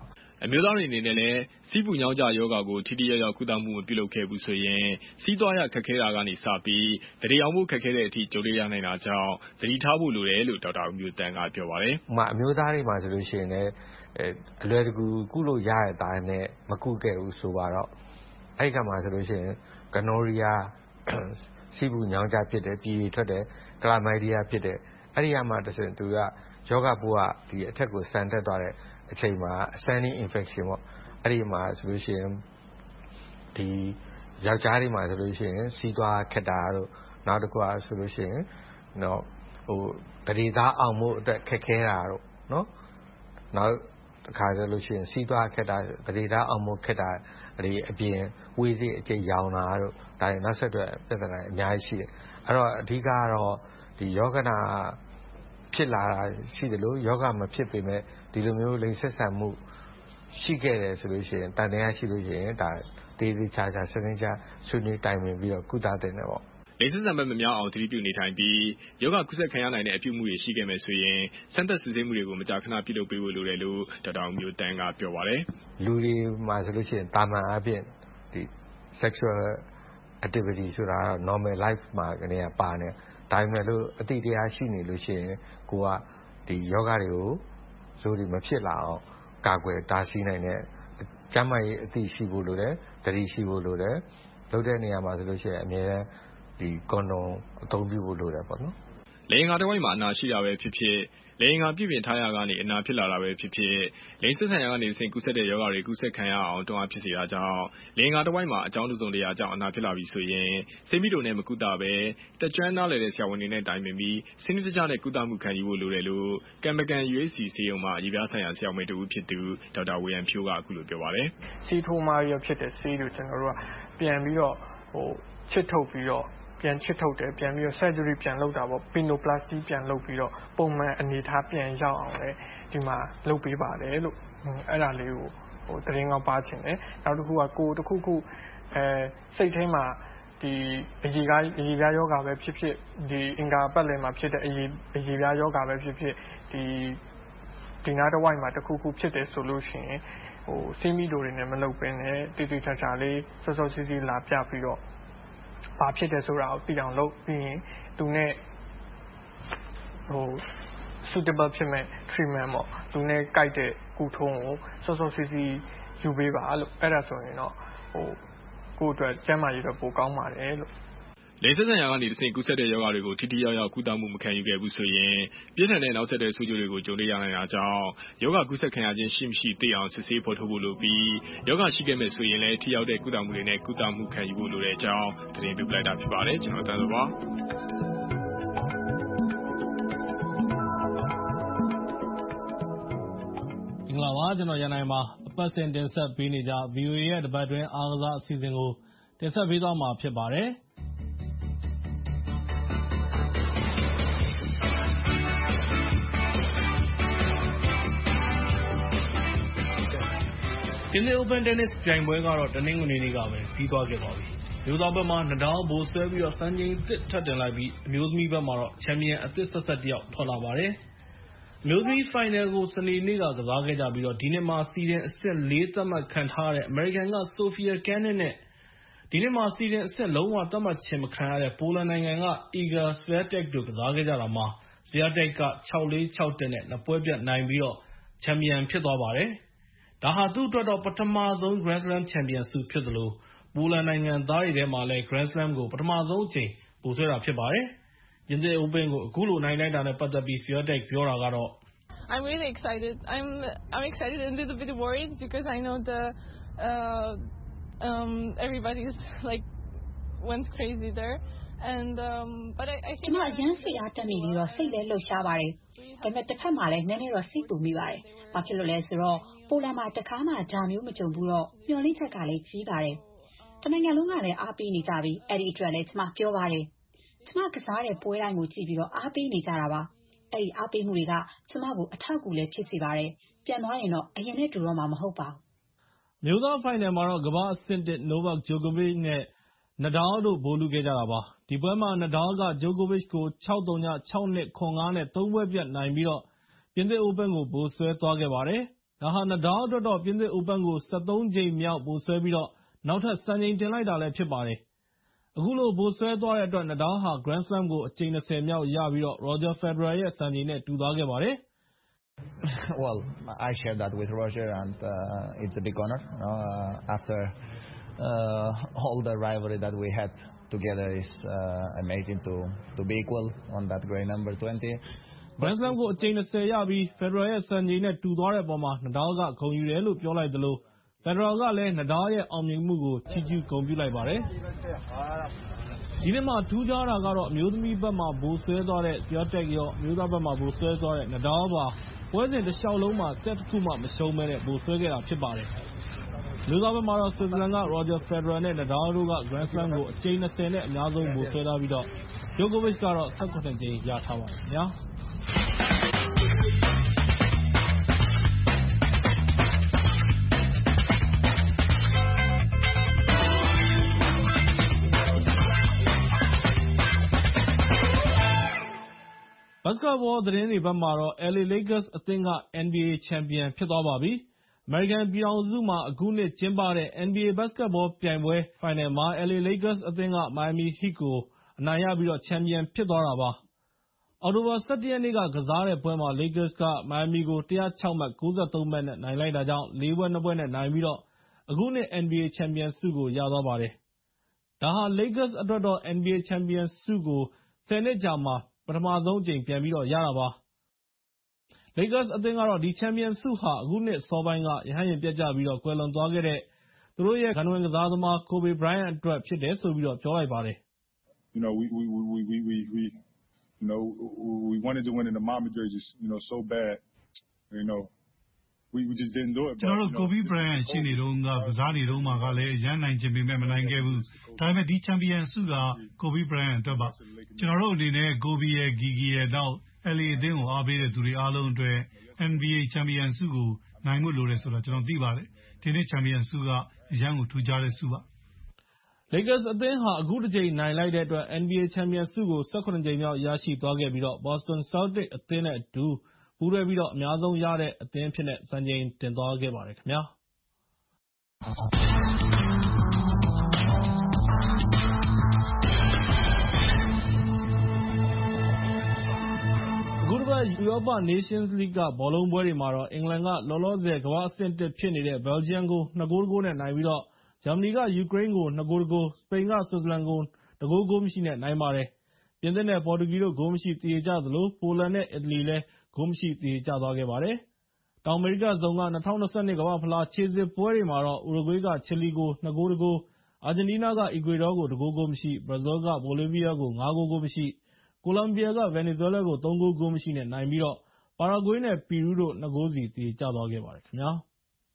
အမျိုးသားတွေအနေနဲ့လည်းစီးပူညောင်းကြယောဂါကိုထိထိရောက်ရောက်ကုသမှုမပြုလုပ်ခဲ့ဘူးဆိုရင်စီးသွားရခက်ခဲတာကနေစပြီးတတိအောင်မှုခက်ခဲတဲ့အထိကြုံရနိုင်တာကြောင့်သတိထားဖို့လိုတယ်လို့ဒေါက်တာဦးမျိုးတန်းကပြောပါတယ်။ဥပမာအမျိုးသားတွေမှာဆိုလို့ရှိရင်လည်းအလွယ်တကူကုလို့ရတဲ့သားနဲ့မကုခဲ့ဘူးဆိုတော့အဲ့ကမှာဆိုလို့ရှိရင်ဂနိုရီယာစီးပူညောင်းကြဖြစ်တယ်ပြည်ထွက်တယ်ကလာမိုက်ဒီယာဖြစ်တယ်အဲ့ဒီကမှတစ်စင်သူကယောဂပိုးကဒီအထက်ကိုဆန်တက်သွားတဲ့အချိန်မှာ ascending infection ပေါ့အဲ့ဒီမှာဆိုလို့ရှိရင်ဒီယောက်ျားတွေမှာဆိုလို့ရှိရင်စီးသွားခက်တာတို့နောက်တစ်ခုကဆိုလို့ရှိရင်နော်ဟိုတတိသားအောင်မှုအတွက်ခက်ခဲတာတို့နော်နောက်တစ်ခါဆိုလို့ရှိရင်စီးသွားခက်တာတတိသားအောင်မှုခက်တာဒီအပြင်ဝေးစေးအကျိတ်ရောင်တာတို့ဒါတွေနောက်ဆက်တွဲပြဿနာအများကြီးရှိတယ်အဲ့တော့အဓိကတော့ဒီယောဂနာဖြစ်လာတာရှိတယ်လို့ယောဂမဖြစ်ပေမဲ့ဒီလိုမျိုးလိင်ဆက်ဆံမှုရှိခဲ့တယ်ဆိုလို့ရှိရင်တန်တရားရှိလို့ရှိရင်ဒါတေးသေးချာချာစနစ်ချဆွေးနွေးတိုင်ပင်ပြီးတော့ကုသတဲ့နေပေါ့လိင်ဆက်ဆံဘက်မများအောင်သတိပြုနေထိုင်ပြီးယောဂကုသခံရနိုင်တဲ့အပြုမှုတွေရှိခဲ့မယ်ဆိုရင်စမ်းသပ်စစ်ဆေးမှုတွေကိုမကြာခဏပြုလုပ်ပေးဖို့လိုတယ်လို့ဒေါက်တာဦးမျိုးတန်းကပြောပါတယ်လူတွေမှာဆိုလို့ရှိရင်တာမန်အပြင်ဒီ sexual activity ဆိုတာ normal life မှာကနေပါနေဒါပေမဲ့လို့အတိတရားရှိနေလို့ရှိရင်ကိုကဒီယောဂတွေကိုဇိုးတွေမဖြစ်လာအောင်ကာကွယ်တားဆီးနိုင်တဲ့ကျန်းမာရေးအသိရှိဖို့လိုတယ်တတိရှိဖို့လိုတယ်လုပ်တဲ့နေရာမှာဆိုလို့ရှိရင်အများအားဒီကွန်ဒုံအသုံးပြုဖို့လိုတယ်ပေါ့နော်လိင်ငါတစ်ဝိုက်မှာအနာရှိတာပဲဖြစ်ဖြစ်လိင်ငါပြည့်ပြင်ထားရကနေအနာဖြစ်လာတာပဲဖြစ်ဖြစ်လိင်ဆက်ဆံရကနေစဉ်ကူးဆက်တဲ့ယောဂတွေကူးဆက်ခံရအောင်တွန်းအားဖြစ်စေတာကြောင့်လိင်ငါတစ်ဝိုက်မှာအကြောင်းတစုံတရာကြောင့်အနာဖြစ်လာပြီဆိုရင်စိမိတို့နဲ့မကုသပဲတကြွနားလည်တဲ့ဆရာဝန်တွေနဲ့တိုင်ပင်ပြီးစနစ်တကျနဲ့ကုသမှုခံယူဖို့လိုတယ်လို့ကံမကန် ယူ အေချ် စီ ဆေးရုံမှာအရေးပြဆိုင်ရာဆရာဝန်တူဖြစ်သူဒေါက်တာဝေယံဖြိုးကအခုလိုပြောပါတယ်စီထိုမာရီဖြစ်တဲ့ဆေးတို့ကျွန်တော်တို့ကပြန်ပြီးတော့ဟိုချစ်ထုတ်ပြီးတော့ပြန်ချစ်ထုတ်တယ်ပြန်ပြီးတော့ surgery ပြန်လုပ်တာပေါ့ pinoplasty ပြန်လုပ်ပြီးတော့ပုံမှန်အနေထားပြန်ရောက်အောင်လေဒီမှာလုပ်ပေးပါတယ်လို့အဲ့ဒါလေးကိုဟိုတရင်ကောင်းပါချင်တယ်နောက်တစ်ခုကကိုတစ်ခုခုအဲစိတ်ထဲမှာဒီအရေးကားအရေးပြားယောဂါပဲဖြစ်ဖြစ်ဒီအင်္ဂါပတ်လည်မှာဖြစ်တဲ့အရေးအရေးပြားယောဂါပဲဖြစ်ဖြစ်ဒီဒီနားတစ်ဝိုက်မှာတစ်ခုခုဖြစ်တယ်ဆိုလို့ရှိရင်ဟိုစိမိတို့တွေနဲ့မလုပ်ဘဲနဲ့တိတိကျကျလေးစောစောစီးစီးလာပြပြီးတော့ဘာဖြစ်တယ်ဆိုတာကိုသိအောင်လုပ်ပြီးရင်သူနဲ့ဟို suitable ဖြစ်မဲ့ treatment ပေါ့သူနဲ့ကိုက်တဲ့ကုထုံးကိုစောစောစီးစီးယူပေးပါလို့အဲ့ဒါဆိုရင်တော့ဟိုကိုယ့်အတွက်ကျန်းမာရေးတော့ပိုကောင်းပါတယ်လို့လိင်ဆက်ဆံရာကနေတစ်ဆင့်ကူးဆက်တဲ့ယောဂတွေကိုထိထိရောက်ရောက်ကုသမှုမခံယူခဲ့ဘူးဆိုရင်ပြင်းထန်တဲ့နောက်ဆက်တွဲဆိုးကျိုးတွေကိုကြုံရနိုင်တာကြောင့်ယောဂကူးဆက်ခံရခြင်းရှိမရှိသိအောင်စစ်ဆေးဖော်ထုတ်ဖို့လိုပြီးယောဂရှိခဲ့မဲ့ဆိုရင်လည်းထိရောက်တဲ့ကုသမှုတွေနဲ့ကုသမှုခံယူဖို့လိုတဲ့အကြောင်းသတင်းပြပလိုက်တာဖြစ်ပါတယ်ကျွန်တော်တန်းစောပါမင်္ဂလာပါကျွန်တော်ရန်နိုင်ပါအပတ်စဉ်တင်ဆက်ပေးနေကြ ဗီအိုအေ ရဲ့တပတ်တွင်းအားကစားအစီအစဉ်ကိုတင်ဆက်ပေးသွားမှာဖြစ်ပါတယ်ပြင်သစ် Open Tennis ပြိုင်ပွဲကတော့တနင်္ဂနွေနေ့ကပဲပြီးသွားခဲ့ပါပြီ။မျိုးသားဘက်မှာနဒါးဘိုးဆွဲပြီးတော့စံချိန်သစ်ထပ်တင်လိုက်ပြီးအမျိုးသမီးဘက်မှာတော့ချန်ပီယံအသစ်ဆက်ဆက်တယောက်ထွက်လာပါတယ်။အမျိုးသမီးဖိုင်နယ်ကိုစနေနေ့ကကစားခဲ့ကြပြီးတော့ဒီနှစ်မှာစီဒင်အဆင့်လေးသတ်မှတ်ခံထားရတဲ့အမေရိကန်ကဆိုဖီယာကန်နစ်နဲ့ဒီနှစ်မှာစီဒင်အဆင့်လုံးဝသတ်မှတ်ခြင်းမခံရတဲ့ပိုလန်နိုင်ငံက Iga Swiatek တို့ကစားခဲ့ကြတာမှာ Swiatek ကခြောက်လေးခြောက်တစ်နဲ့နှစ်ပွဲပြတ်နိုင်ပြီးတော့ချန်ပီယံဖြစ်သွားပါတယ်။ဒါဟာသူ့အတွက်တော့ပထမဆုံး Grand Slam ချန်ပီယံဆုဖြစ်သလိုပိုလန်နိုင်ငံသားတွေထဲမှာလည်း Grand Slam ကိုပထမဆုံးအကြိမ်ပို့ဆွဲတာဖြစ်ပါတယ်။ပြင်သစ် Open ကိုအခုလိုနိုင်လိုက်တာနဲ့ပတ်သက်ပြီး Swiatek ပြောတာကတော့ I'm really excited. I'm I'm excited and a little bit worried because I know the uh um everybody's like went crazy there and um but I I ကျွန်မအရင်စိတ်အားတက်မိပြီးတော့စိတ်လည်းလှုပ်ရှားပါတယ်။ဒါပေမဲ့တစ်ဖက်မှာလည်းနည်းနည်းတော့စိတ်ပူမိပါတယ်။ဘာဖြစ်လို့လဲဆိုတော့ပိုလန်မှာတခါမှဒါမျိုးမကြုံဘူးတော့မျှော်လင့်ချက်ကလည်းကြီးပါတယ်။တနိုင်ငံလုံးကလည်းအားပေးနေကြပြီ။အဲ့ဒီအတွက်လည်းကျွန်မပြောပါတယ်။ကျွန်မကစားတဲ့ပွဲတိုင်းကိုကြည့်ပြီးတော့အားပေးနေကြတာပါ။အဲ့ဒီအားပေးမှုတွေကကျွန်မကိုအထောက်အကူလည်းဖြစ်စေပါတယ်။ပြန်သွားရင်တော့အရင်နဲ့တူတော့မှမဟုတ်ပါဘူး။မျိုးသားဖိုင်နယ်မှာတော့ကမ္ဘာအဆင့်တစ် Novak Djokovic နဲ့ Nadal တို့ဗိုလ်လုခဲ့ကြတာပါ။ဒီပွဲမှာ Nadal က Djokovic ကို ခြောက် ၃ ခြောက် ၂ ခွန် ၅ နဲ့သုံးပွဲပြတ်နိုင်ပြီးတော့ပြင်သစ် Open ကိုဗိုလ်စွဲသွားခဲ့ပါတယ်။ဒါဟာ Nadal အတွက်တော့ ပြင်သစ် Open ကို ၁၃ ကြိမ်မြောက် ဗိုလ်စွဲပြီးတော့ နောက်ထပ် စံချိန်တင်လိုက်တာလည်း ဖြစ်ပါတယ်။ အခုလို ဗိုလ်စွဲသွားတဲ့အတွက် Nadal ဟာ Grand Slam ကို အကြိမ် ၂၀ မြောက်ရပြီးတော့ Roger Federer ရဲ့ စံချိန်နဲ့ တူသွားခဲ့ပါတယ်။ Well, I share that with Roger, and uh, it's a big honor. You know, uh, after uh, all the rivalry that we had together, is uh, amazing to to be equal on that great number twenty. Grand Slam ကို အကြိမ် ၂၀ ရပြီး Federer ရဲ့ စံချိန်နဲ့တူသွားတဲ့အပေါ်မှာ Nadal က ဂုဏ်ယူတယ်လို့ ပြောလိုက်သလို Federer ကလည်း Nadal ရဲ့ အောင်မြင်မှုကို ချီးကျူးဂုဏ်ပြုလိုက်ပါတယ်။ ဒီနှစ်မှာ ထူးခြားတာကတော့ အမျိုးသမီးဘက်မှာ ဗိုလ်စွဲသွားတဲ့ Swiatek ရော အမျိုးသားဘက်မှာ ဗိုလ်စွဲသွားတဲ့ Nadal ပါ ပွဲစဉ်တလျှောက်လုံးမှာ စက်တခုမှ မရှုံးဘဲနဲ့ ဗိုလ်စွဲခဲ့တာဖြစ်ပါတယ်။ အမျိုးသားဘက်မှာတော့ Switzerland က Roger Federer နဲ့ Nadal တို့က Grand Slam ကို အကြိမ် ၂၀ နဲ့ အများဆုံး ဗိုလ်စွဲထားပြီးတော့ Djokovic ကတော့ ၁၇ ကြိမ်ရထားပါတယ်ခင်ဗျာ။ Basketball သတင်းတွေဘက်မှာတော့ L A Lakers အသင်းက N B A ချန်ပီယံဖြစ်သွားပါပြီ။ အမေရိကန်ပြည်ထောင်စုမှာ အခုနှစ်ကျင်းပတဲ့ N B A ဘတ်စ်ကက်ဘောပြိုင်ပွဲ ဖိုင်နယ်မှာ L A Lakers အသင်းက Miami Heat ကို အနိုင်ရပြီးတော့ ချန်ပီယံဖြစ်သွားတာပါ။ အောက်တိုဘာ ၁၁ ရက်နေ့က ကစားတဲ့ပွဲမှာ Lakers က Miami ကို ၁၀၆ မှတ် ၉၃ မှတ်နဲ့ နိုင်လိုက်တာကြောင့် လေးပွဲ နှစ်ပွဲနဲ့ နိုင်ပြီးတော့ အခုနှစ် N B A ချန်ပီယံဆုကို ရသွားပါတယ်။ ဒါဟာ Lakers အတွက်တော့ N B A ချန်ပီယံဆုကို ဆယ်နှစ်ကြာမှာ ပထမဆုံးအကြိမ် ပြန်ပြီးတော့ ရတာပါ။ Lakers အသင်းကတော့ ဒီချန်ပီယံဆုဟာ အခုနှစ်အစောပိုင်းက ရဟတ်ယာဉ်ပျက်ကျပြီးတော့ ကွယ်လွန်သွားခဲ့တဲ့ သူတို့ရဲ့ ဂန္ထဝင်ကစားသမား Kobe Bryant အတွက် ဖြစ်တယ်ဆိုပြီးတော့ ပြောလိုက်ပါတယ်။ You know, we we we we we we you know we wanted to win in the Mamba jerseys, you know, so bad, you know. We we just didn't do it. ကျွန်တော်တို့ Kobe Bryant ရှိနေတော့ကစားနေတော့မှကလည်းရန်နိုင်ချင်ပေမဲ့မနိုင်ခဲ့ဘူး။ဒါပေမဲ့ဒီချန်ပီယံဆုက Kobe Bryant အတွက်ပါ။ကျွန်တော်တို့အနေနဲ့ Kobe ရဲ့ Gigi ရဲ့နောက် L A အသင်းကိုအားပေးတဲ့သူတွေအားလုံးအတွက် N B A ချန်ပီယံဆုကိုနိုင်ဖို့လိုတယ်ဆိုတာကျွန်တော်သိပါတယ်။ဒီနှစ်ချန်ပီယံဆုကအရန်ကိုထူးခြားတဲ့ဆုပါ။ Lakers အသင်းဟာ အခုတစ်ကြိမ်နိုင်လိုက်တဲ့အတွက် N B A ချန်ပီယံဆုကို ၁၇ ကြိမ်မြောက်ရရှိသွားခဲ့ပြီးတော့ Boston Celtics အသင်းနဲ့အတူ ပူးတွဲပြီးတော့ အများဆုံးရတဲ့အသင်းအဖြစ်နဲ့ စံချိန်တင်သွားခဲ့ပါတယ်ခင်ဗျာ။ အခုတစ်ပတ် ဥရောပ Nations League က ဘောလုံးပွဲတွေမှာတော့ အင်္ဂလန်က လောလောဆယ် ကမ္ဘာ့အဆင့် တစ် ဖြစ်နေတဲ့ Belgium ကို ၂ ဂိုး ၁ ဂိုး နဲ့ နိုင်ပြီးတော့ ဂျာမနီက ယူကရိန်းကို ၂ ဂိုး ၁ ဂိုး စပိန်က ဆွစ်ဇာလန်ကို ၁ ဂိုး ဂိုးမရှိ နဲ့ နိုင်ပါတယ်။ ပြင်သစ်နဲ့ ပေါ်တူဂီတို့ ဂိုးမရှိ သရေကျသလို ပိုလန်နဲ့ အီတလီလည်း ဂိုးမရှိ သရေကျသွားခဲ့ပါတယ်။ တောင်အမေရိကဇုံက ၂၀၂၂ ကမ္ဘာ့ဖလား ခြေစစ်ပွဲတွေမှာတော့ ဥရုဂွေးက ချီလီကို ၂ ဂိုး ၁ ဂိုး အာဂျင်တီးနားက အီကွေဒေါကို ၁ ဂိုး ဂိုးမရှိ၊ ဘရာဇီးလ်က ဘိုလီးဗီးယားကို ၅ ဂိုး ဂိုးမရှိ၊ ကိုလံဘီယာက ဗင်နီဇွဲလားကို ၃ ဂိုး ဂိုးမရှိ နဲ့ နိုင်ပြီးတော့ ပါရာဂွေး နဲ့ ပီရူးတို့ ၂ ဂိုးစီ သရေကျသွားခဲ့ပါတယ်ခင်ဗျာ။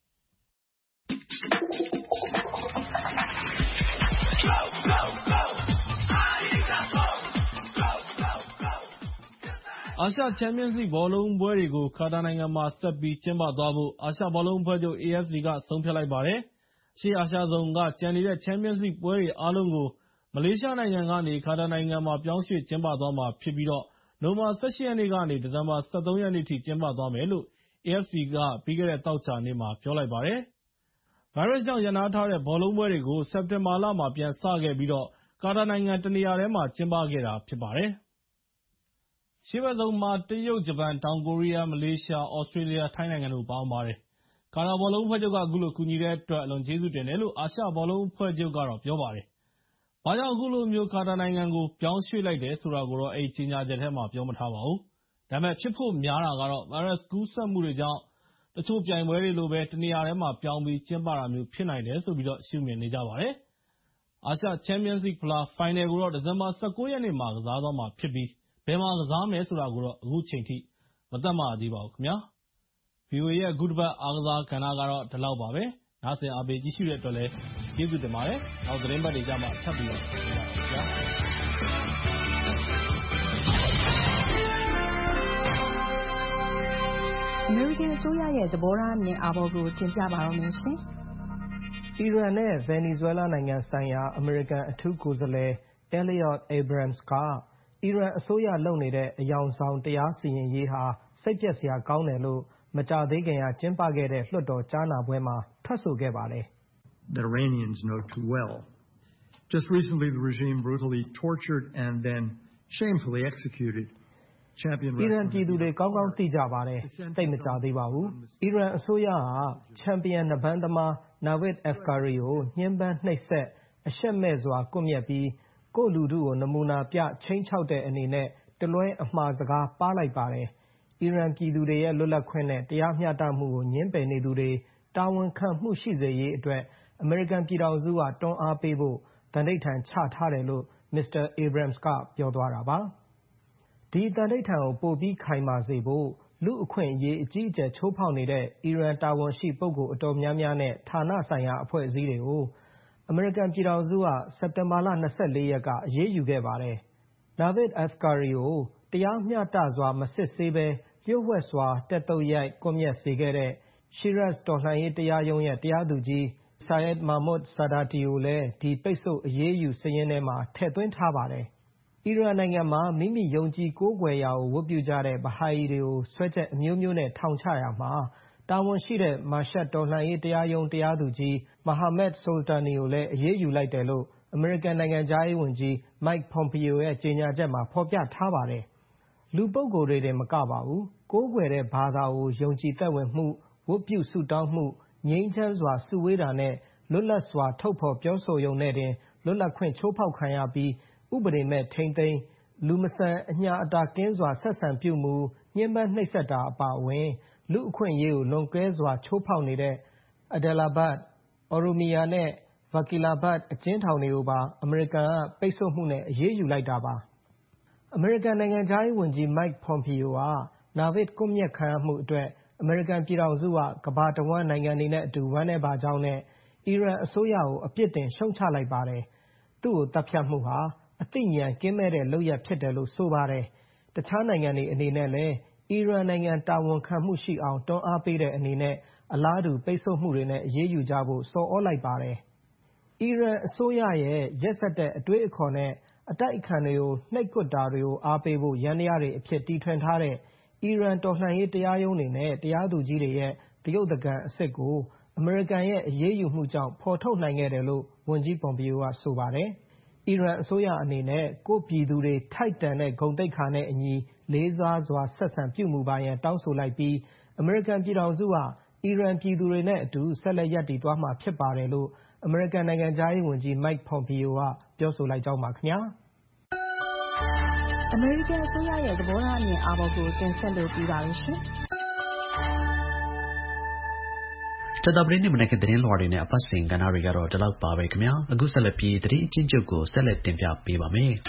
အာရှချန်ပီယံလိဂ်ဘောလုံးပွဲတွေကို ကာတာနိုင်ငံမှာ ဆက်ပြီးကျင်းပသွားဖို့ အာရှဘောလုံးအဖွဲ့ချုပ် A F C က ဆုံးဖြတ်လိုက်ပါတယ်။ အရှေ့အာရှဇုံက ကျန်နေတဲ့ ချန်ပီယံလိဂ်ပွဲတွေအားလုံးကို မလေးရှားနိုင်ငံကနေ ကာတာနိုင်ငံမှာ ပြောင်းရွှေ့ကျင်းပသွားမှာဖြစ်ပြီးတော့ နိုဝင်ဘာ ၁၈ ရက်နေ့ကနေ ဒီဇင်ဘာ ၁၃ ရက်နေ့အထိ ကျင်းပသွားမယ်လို့ A F C က ပြီးခဲ့တဲ့ သောကြာနေ့မှာ ပြောလိုက်ပါတယ်။ ဗိုင်းရပ်စ်ကြောင့် ရပ်နားထားတဲ့ ဘောလုံးပွဲတွေကို စက်တင်ဘာလမှာ ပြန်စခဲ့ပြီးတော့ ကာတာနိုင်ငံတနေရာတည်းမှာ ကျင်းပခဲ့တာဖြစ်ပါတယ်။ အရှေ့ဘက်ဇုံမှာ တရုတ်၊ ဂျပန်၊ တောင်ကိုရီးယား၊ မလေးရှား၊ သြစတြေးလျ၊ ထိုင်းနိုင်ငံတို့ ပါဝင်ပါတယ်။ ကာတာဘောလုံးအဖွဲ့ချုပ်က အခုလိုကူညီတဲ့အတွက် အလွန်ကျေးဇူးတင်တယ်လို့ အာရှဘောလုံးအဖွဲ့ချုပ်က ပြောပါတယ်။ ဘာကြောင့်အခုလိုမျိုး ကာတာနိုင်ငံကို ပြောင်းရွှေ့လိုက်တယ်ဆိုတာကိုတော့ အဲဒီကြေညာချက်ထဲမှာ ပြောမထားပါဘူး။ ဒါပေမဲ့ ဖြစ်ဖို့များတာကတော့ ဗိုင်းရပ်စ်ကူးစက်မှုတွေကြောင့် တချို့ပြိုင်ပွဲတွေလိုပဲ တနေရာတည်းမှာ ပြောင်းပြီးကျင်းပတာမျိုး ဖြစ်နိုင်တယ်ဆိုပြီးတော့ ရှုမြင်နေကြပါတယ်။ အာရှချန်ပီယံလိဂ်ဖလား ဖိုင်နယ်ကိုတော့ ဒီဇင်ဘာ ၁၉ ရက်နေ့မှာ ကစားသွားမှာဖြစ်ပြီး ဘယ်မှာကစားမယ်ဆိုတာကိုတော့ အခုချိန်ထိ မသတ်မှတ်ရသေးပါဘူးခင်ဗျာ။ ဗီအိုအေရဲ့ အခုတပတ် အားကစားကဏ္ဍကတော့ ဒီလောက်ပါပဲ။ နားဆင်အားပေးကြည့်ရှုတဲ့အတွက်လည်း ကျေးဇူးတင်ပါတယ်။ နောက်သတင်းပတ်တွေကျမှ ထပ်ပြီးတော့ တွေ့ကြပါမယ်ခင်ဗျာ။အမေရိကန်အစိုးရရဲ့သဘောထားအမြင်အာဘော်ကိုတင်ပြပါမယ်ရှင်။အီရန်နဲ့ဗင်နီဇွဲလားနိုင်ငံဆိုင်ရာအမေရိကန်အထူးကိုယ်စားလှယ် Elliot Abrams ကအီရန်အစိုးရလုပ်နေတဲ့အယောင်ဆောင်တရားစီရင်ရေးဟာစိတ်ပျက်စရာကောင်းတယ်လို့မကြာသေးခင်ကကျင်းပခဲ့တဲ့လွှတ်တော်ကြားနာပွဲမှာထွက်ဆိုခဲ့ပါတယ်။ The Iranians know too well. Just recently the regime brutally tortured and then shamefully executed champion အီရန်ပြည်သူတွေကောင်းကောင်းသိကြပါတယ်။သိမကြသေးပါဘူး။အီရန်အစိုးရဟာချန်ပီယံနဘန်းသမား Navid Afkari ကိုညှဉ်းပန်းနှိပ်စက်အရှက်မဲ့စွာကွပ်မျက်ပြီးကိုယ့်လူထုကိုနမူနာပြချိန်ချောက်တဲ့အနေနဲ့တလွဲအမှားစကားပါလိုက်ပါတယ်။အီရန်ပြည်သူတွေရဲ့လွတ်လပ်ခွင့်နဲ့တရားမျှတမှုကိုညှဉ်းပယ်နေသူတွေတာဝန်ခံမှုရှိစေရေးအတွက်အမေရိကန်ပြည်ထောင်စုကတွန်းအားပေးဖို့သန္နိဋ္ဌာန်ချထားတယ်လို့မစ္စတာ Abrams ကပြောသွားတာပါ။ဒီသန္နိဋ္ဌာန်ကိုပိုပြီးခိုင်မာစေဖို့လူ့အခွင့်အရေးအကြီးအကျယ်ချိုးဖောက်နေတဲ့အီရန်တာဝန်ရှိပုဂ္ဂိုလ်အတော်များများနဲ့ဌာနဆိုင်ရာအဖွဲ့အစည်းတွေကိုအမေရိကန်ပြည်ထောင်စုကစက်တင်ဘာလ၂၄ရက်ကအရေးယူခဲ့ပါတယ်။ Navid Afkari ကိုတရားမျှတစွာမစစ်ဆေးဘဲလျှို့ဝှက်စွာတက်သုတ်ရိုက်ကွပ်မျက်စေခဲ့တဲ့ Shiraz တော်လှန်ရေးတရားရုံးရဲ့တရားသူကြီး Syed Mahmoud Sadati ကိုလည်းဒီပိတ်ဆို့အရေးယူစာရင်းထဲမှာထည့်သွင်းထားပါတယ်။အီရန်နိုင်ငံမှာမိမိယုံကြည်ကိုးကွယ်ရာကိုဝတ်ပြုကြတဲ့ဘဟာရီတွေကိုစွဲချက်အမျိုးမျိုးနဲ့ထောင်ချရာမှာတာဝန်ရှိတဲ့မာရှတ်တော်လှန်ရေးတရားရုံးတရားသူကြီး Mohammad Soltani ကိုလည်းအရေးယူလိုက်တယ်လို့အမေရိကန်နိုင်ငံခြားရေးဝန်ကြီး Mike Pompeo ရဲ့ကြေညာချက်မှာဖော်ပြထားပါတယ်။လူပုဂ္ဂိုလ်တွေတင်မကပါဘူးကိုးကွယ်တဲ့ဘာသာကိုယုံကြည်သက်ဝင်မှုဝတ်ပြုဆုတောင်းမှုငြိမ်းချမ်းစွာစုဝေးတာနဲ့လွတ်လပ်စွာထုတ်ဖော်ပြောဆိုရုံနဲ့တင်လွတ်လပ်ခွင့်ချိုးဖောက်ခံရပြီးဥပဒေမဲ့ထိန်းသိမ်းလူမဆန်အညာအတာကင်းစွာဆက်ဆံပြုမှုညှဉ်းပန်းနှိပ်စက်တာအပါအဝင်လူအခွင့်အရေးကိုလွန်ကဲစွာချိုးဖောက်နေတဲ့ Adelabad, Oromia နဲ့ Vakilabad အကျဉ်းထောင်တွေကိုပါအမေရိကန်ကပိတ်ဆို့မှုနဲ့အရေးယူလိုက်တာပါ။အမေရိကန်နိုင်ငံခြားရေးဝန်ကြီး Mike Pompeo က Navid ကွပ်မျက်ခံရမှုအတွက်အမေရိကန်ပြည်ထောင်စုကကမ္ဘာတဝန်းနိုင်ငံတွေနဲ့အတူဝမ်းနည်းပါကြောင်းနဲ့အီရန်အစိုးရကိုအပြစ်တင်ရှုံချလိုက်ပါတယ်။သူ့ကိုသတ်ဖြတ်မှုဟာအသိဉာဏ်ကင်းမဲ့တဲ့လုပ်ရပ်ဖြစ်တယ်လို့ဆိုပါတယ်။တခြားနိုင်ငံတွေအနေနဲ့လည်းအီရန်နိုင်ငံတာဝန်ခံမှုရှိအောင်တွန်းအားပေးတဲ့အနေနဲ့အလားတူပိတ်ဆို့မှုတွေနဲ့အရေးယူကြဖို့ဆော်ဩလိုက်ပါတယ်။အီရန်အစိုးရရဲ့ရက်စက်တဲ့အတွေးအခေါ်နဲ့အတိုက်အခံတွေကိုနှိပ်ကွပ်တာတွေကိုအားပေးဖို့ယန္တရားတွေအဖြစ်တီထွင်ထားတဲ့အီရန်တော်လှန်ရေးတရားရုံးတွေနဲ့တရားသူကြီးတွေရဲ့တရုတ်တကံအစစ်ကိုအမေရိကန်ရဲ့အရေးယူမှုကြောင့်ဖော်ထုတ်နိုင်ခဲ့တယ်လို့ဝန်ကြီး Pompeo ကဆိုပါတယ်။အီရန်အစိုးရအနေနဲ့ကိုယ့်ပြည်သူတွေထိုက်တန်တဲ့ဂုဏ်သိက္ခာနဲ့အညီလေးစားစွာဆက်ဆံပြုမူပါရန်တောင်းဆိုလိုက်ပြီးအမေရိကန်ပြည်ထောင်စုဟာအီရန်ပြည်သူတွေနဲ့အတူဆက်လက်ရပ်တည်သွားမှာဖြစ်ပါတယ်လို့အမေရိကန်နိုင်ငံခြားရေးဝန်ကြီး Mike Pompeo ကပြောဆိုလိုက်ကြောင်းပါခင်ဗျာ။အမေရိကန်အစိုးရရဲ့သဘောထားအမြင်အာဘော်ကိုတင်ဆက်လို့ပြီးပါပြီရှင်။ကြာသပတေးနေ့မနက်ခင်းသတင်းလွှာတွေနဲ့အပတ်စဉ်ကဏ္ဍတွေကတော့ဒီလောက်ပါပဲခင်ဗျာအခုဆက်လက်ပြီးသတင်းအချင်းချုပ်ကိုဆက်လက်တင်ပြပေးပါမယ်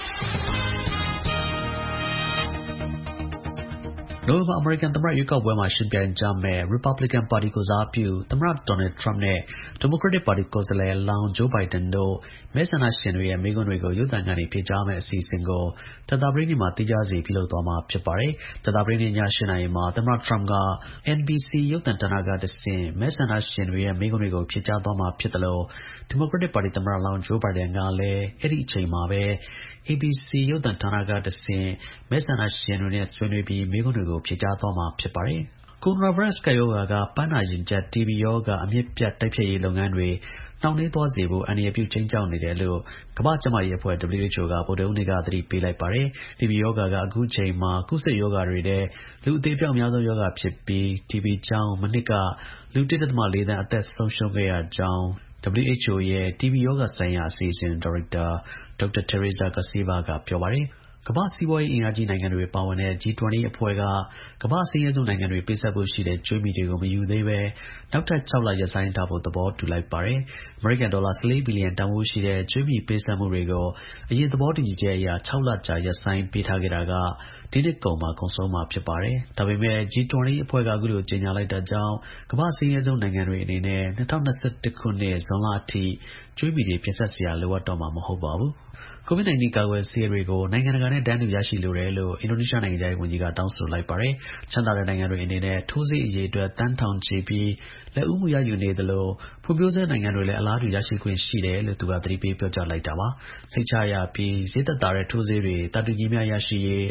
နိုဝင်ဘာအမေရိကန်သမ္မတရွေးကောက်ပွဲမှာရှင်ပြိုင်ကြမယ့် Republican ပါတီကိုစားပြုသမ္မတ Donald Trump နဲ့ Democratic ပါတီကိုယ်စားလှယ်လောင်း Joe Biden တို့မဲဆန္ဒရှင်တွေရဲ့မေးခွန်းတွေကိုရုပ်သံကနေဖြေကြားမယ့်အစီအစဉ်ကိုကြာသပတေးနေ့မှာသီးခြားစီပြုလုပ်သွားမှာဖြစ်ပါတယ်ကြာသပတေးနေ့ည ၈ နာရီမှာသမ္မတ Trump က N B C ရုပ်သံဌာနကတဆင့်မဲဆန္ဒရှင်တွေရဲ့မေးခွန်းတွေကိုဖြေကြားသွားမှာဖြစ်တယ်လို့ Democratic ပါတီသမ္မတလောင်း Joe Biden ကလည်းအဲ့ဒီအချိန်မှာပဲ A B C ရုပ်သံဌာနကတဆင့်မဲဆန္ဒရှင်တွေနဲ့ဆွေးနွေးပြီးမေးခွန်းတွေကိုဖြေကြားသွားမှာဖြစ်ပါတယ်ကိုရိုနာဗိုင်းရပ်စ်ကပ်ရောဂါကပန်းနာရင်ကျပ် တီဘီ ရောဂါအမြစ်ပြတ်တိုက်ဖျက်ရေးလုပ်ငန်းတွေနှောင့်နှေးသွားစေဖို့အန္တရာယ်ပြုခြိမ်းခြောက်နေတယ်လို့ကမ္ဘာ့ကျန်းမာရေးအဖွဲ့ W H O ကဗုဒ္ဓဟူးနေ့ကသတိပေးလိုက်ပါတယ်တီဘီရောဂါကအခုချိန်မှာကူးစက်ရောဂါတွေထဲလူအသေအပျောက်အများဆုံးရောဂါဖြစ်ပြီးတီဘီကြောင့်မနှစ်ကလူ ၁.၄ သန်းအသက်ဆုံးရှုံးခဲ့ရကြောင်းW H O ရဲ့တီဘီရောဂါဆိုင်ရာအစီအစဉ်ဒါရိုက်တာဒေါက်တာ Teresa Garceva ကပြောပါတယ်ကမ္ဘာ့စီးပွားရေးအင်အားကြီးနိုင်ငံတွေပါဝင်တဲ့ G ၂၀ အဖွဲ့ကကမ္ဘာ့အဆင်းရဲဆုံးနိုင်ငံတွေပေးဆပ်ဖို့ရှိတဲ့ကြွေးမြီတွေကိုမယူသေးပဲနောက်ထပ်၆လရပ်ဆိုင်းထားဖို့သဘောတူလိုက်ပါတယ်အမေရိကန်ဒေါ်လာ၁၄ဘီလီယံတန်ဖိုးရှိတဲ့ကြွေးမြီပေးဆပ်မှုတွေကိုအရင်သဘောတူညီချက်အရ၆လကြာရပ်ဆိုင်းပေးထားခဲ့တာကဒီနှစ်ကုန်မှာကုန်ဆုံးမှာဖြစ်ပါတယ်ဒါပေမဲ့ G ၂၀ အဖွဲ့ကအခုလိုကြေညာလိုက်တာကြောင့်ကမ္ဘာ့အဆင်းရဲဆုံးနိုင်ငံတွေအနေနဲ့၂၀၂၁ခုနှစ်ဇွန်လအထိကြွေးမြီတွေပြင်ဆင်စရာလိုအပ်တော့မှာမဟုတ်ပါဘူးကိုဗစ် ၁၉ ကာကွယ်ဆေးတွေကိုနိုင်ငံတကာနဲ့တန်းတူရရှိလိုတယ်လို့အင်ဒိုနီးရှားနိုင်ငံခြားရေးဝန်ကြီးကတောင်းဆိုလိုက်ပါတယ်။ချမ်းသာတဲ့နိုင်ငံတွေအနေနဲ့ထိုးဆေးအရေအတွက်သန်းထောင်ချီပြီးလက်ဦးမှုရယူနေသလိုဖွံ့ဖြိုးဆဲနိုင်ငံတွေလည်းအလားတူရရှိခွင့်ရှိတယ်လို့သူကသတိပေးပြောကြားလိုက်တာပါ။စိတ်ချရပြီးဈေးသက်သာတဲ့ထိုးဆေးတွေတာတူညီမျှရရှိရေးအာမခံ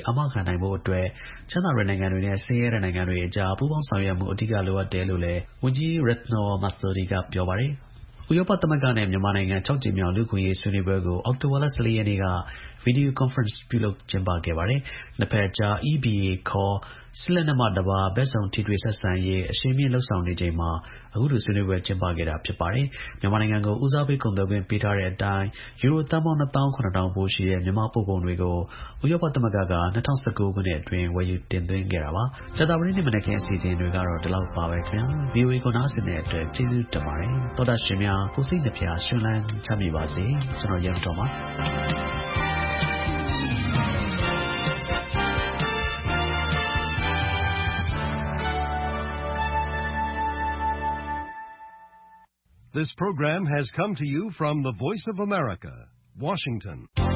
နိုင်ဖို့အတွက်ချမ်းသာတဲ့နိုင်ငံတွေနဲ့ဆင်းရဲတဲ့နိုင်ငံတွေအကြားပူးပေါင်းဆောင်ရွက်မှုအဓိကလိုအပ်တယ်လို့လည်းဝန်ကြီး Retno Marsudi ကပြောပါတယ်ဥရောပသမဂ္ဂနဲ့မြန်မာနိုင်ငံ၆ကြိမ်မြောက်လူ့အခွင့်အရေးဆွေးနွေးပွဲကိုအောက်တိုဘာလ၁၄ရက်နေ့ကဗီဒီယိုကွန်ဖရင့်ပြုလုပ်ကျင်းပခဲ့ပါတယ်။နှစ်ဖက်အကြား E B A ခေါ်စစ်လက်နက်မှတပါးဘက်စုံထိတွေ့ဆက်ဆံရေးအရှိန်မြင့်လုပ်ဆောင်နေချိန်မှာအခုလိုဆွေးနွေးပွဲကျင်းပခဲ့တာဖြစ်ပါတယ်။မြန်မာနိုင်ငံကိုဦးစားပေးကုန်သွယ်ခွင့်ပေးထားတဲ့အတိုင်းယူရိုသန်းပေါင်းနှစ်သောင်းခုနှစ်ထောင်ဖိုးရှိတဲ့မြန်မာပို့ကုန်တွေကိုဥရောပသမဂ္ဂက၂၀၁၉ခုနှစ်အတွင်းဝယ်ယူတင်သွင်းခဲ့တာပါ။ကြာသပတေးနေ့မနက်ခင်းအစီအစဉ်တွေကတော့ဒီလောက်ပါပဲခင်ဗျာ။ V O A ကိုနားဆင်တဲ့အတွက်ကျေးဇူးတင်ပါတယ်။သောတာရှင်များကိုစိတ်နှပြရှင်လန်းချမ်းမြေပါစေ။ကျွန်တော်ရဲမတော်ပါ။ This program has come to you from the Voice of America, Washington.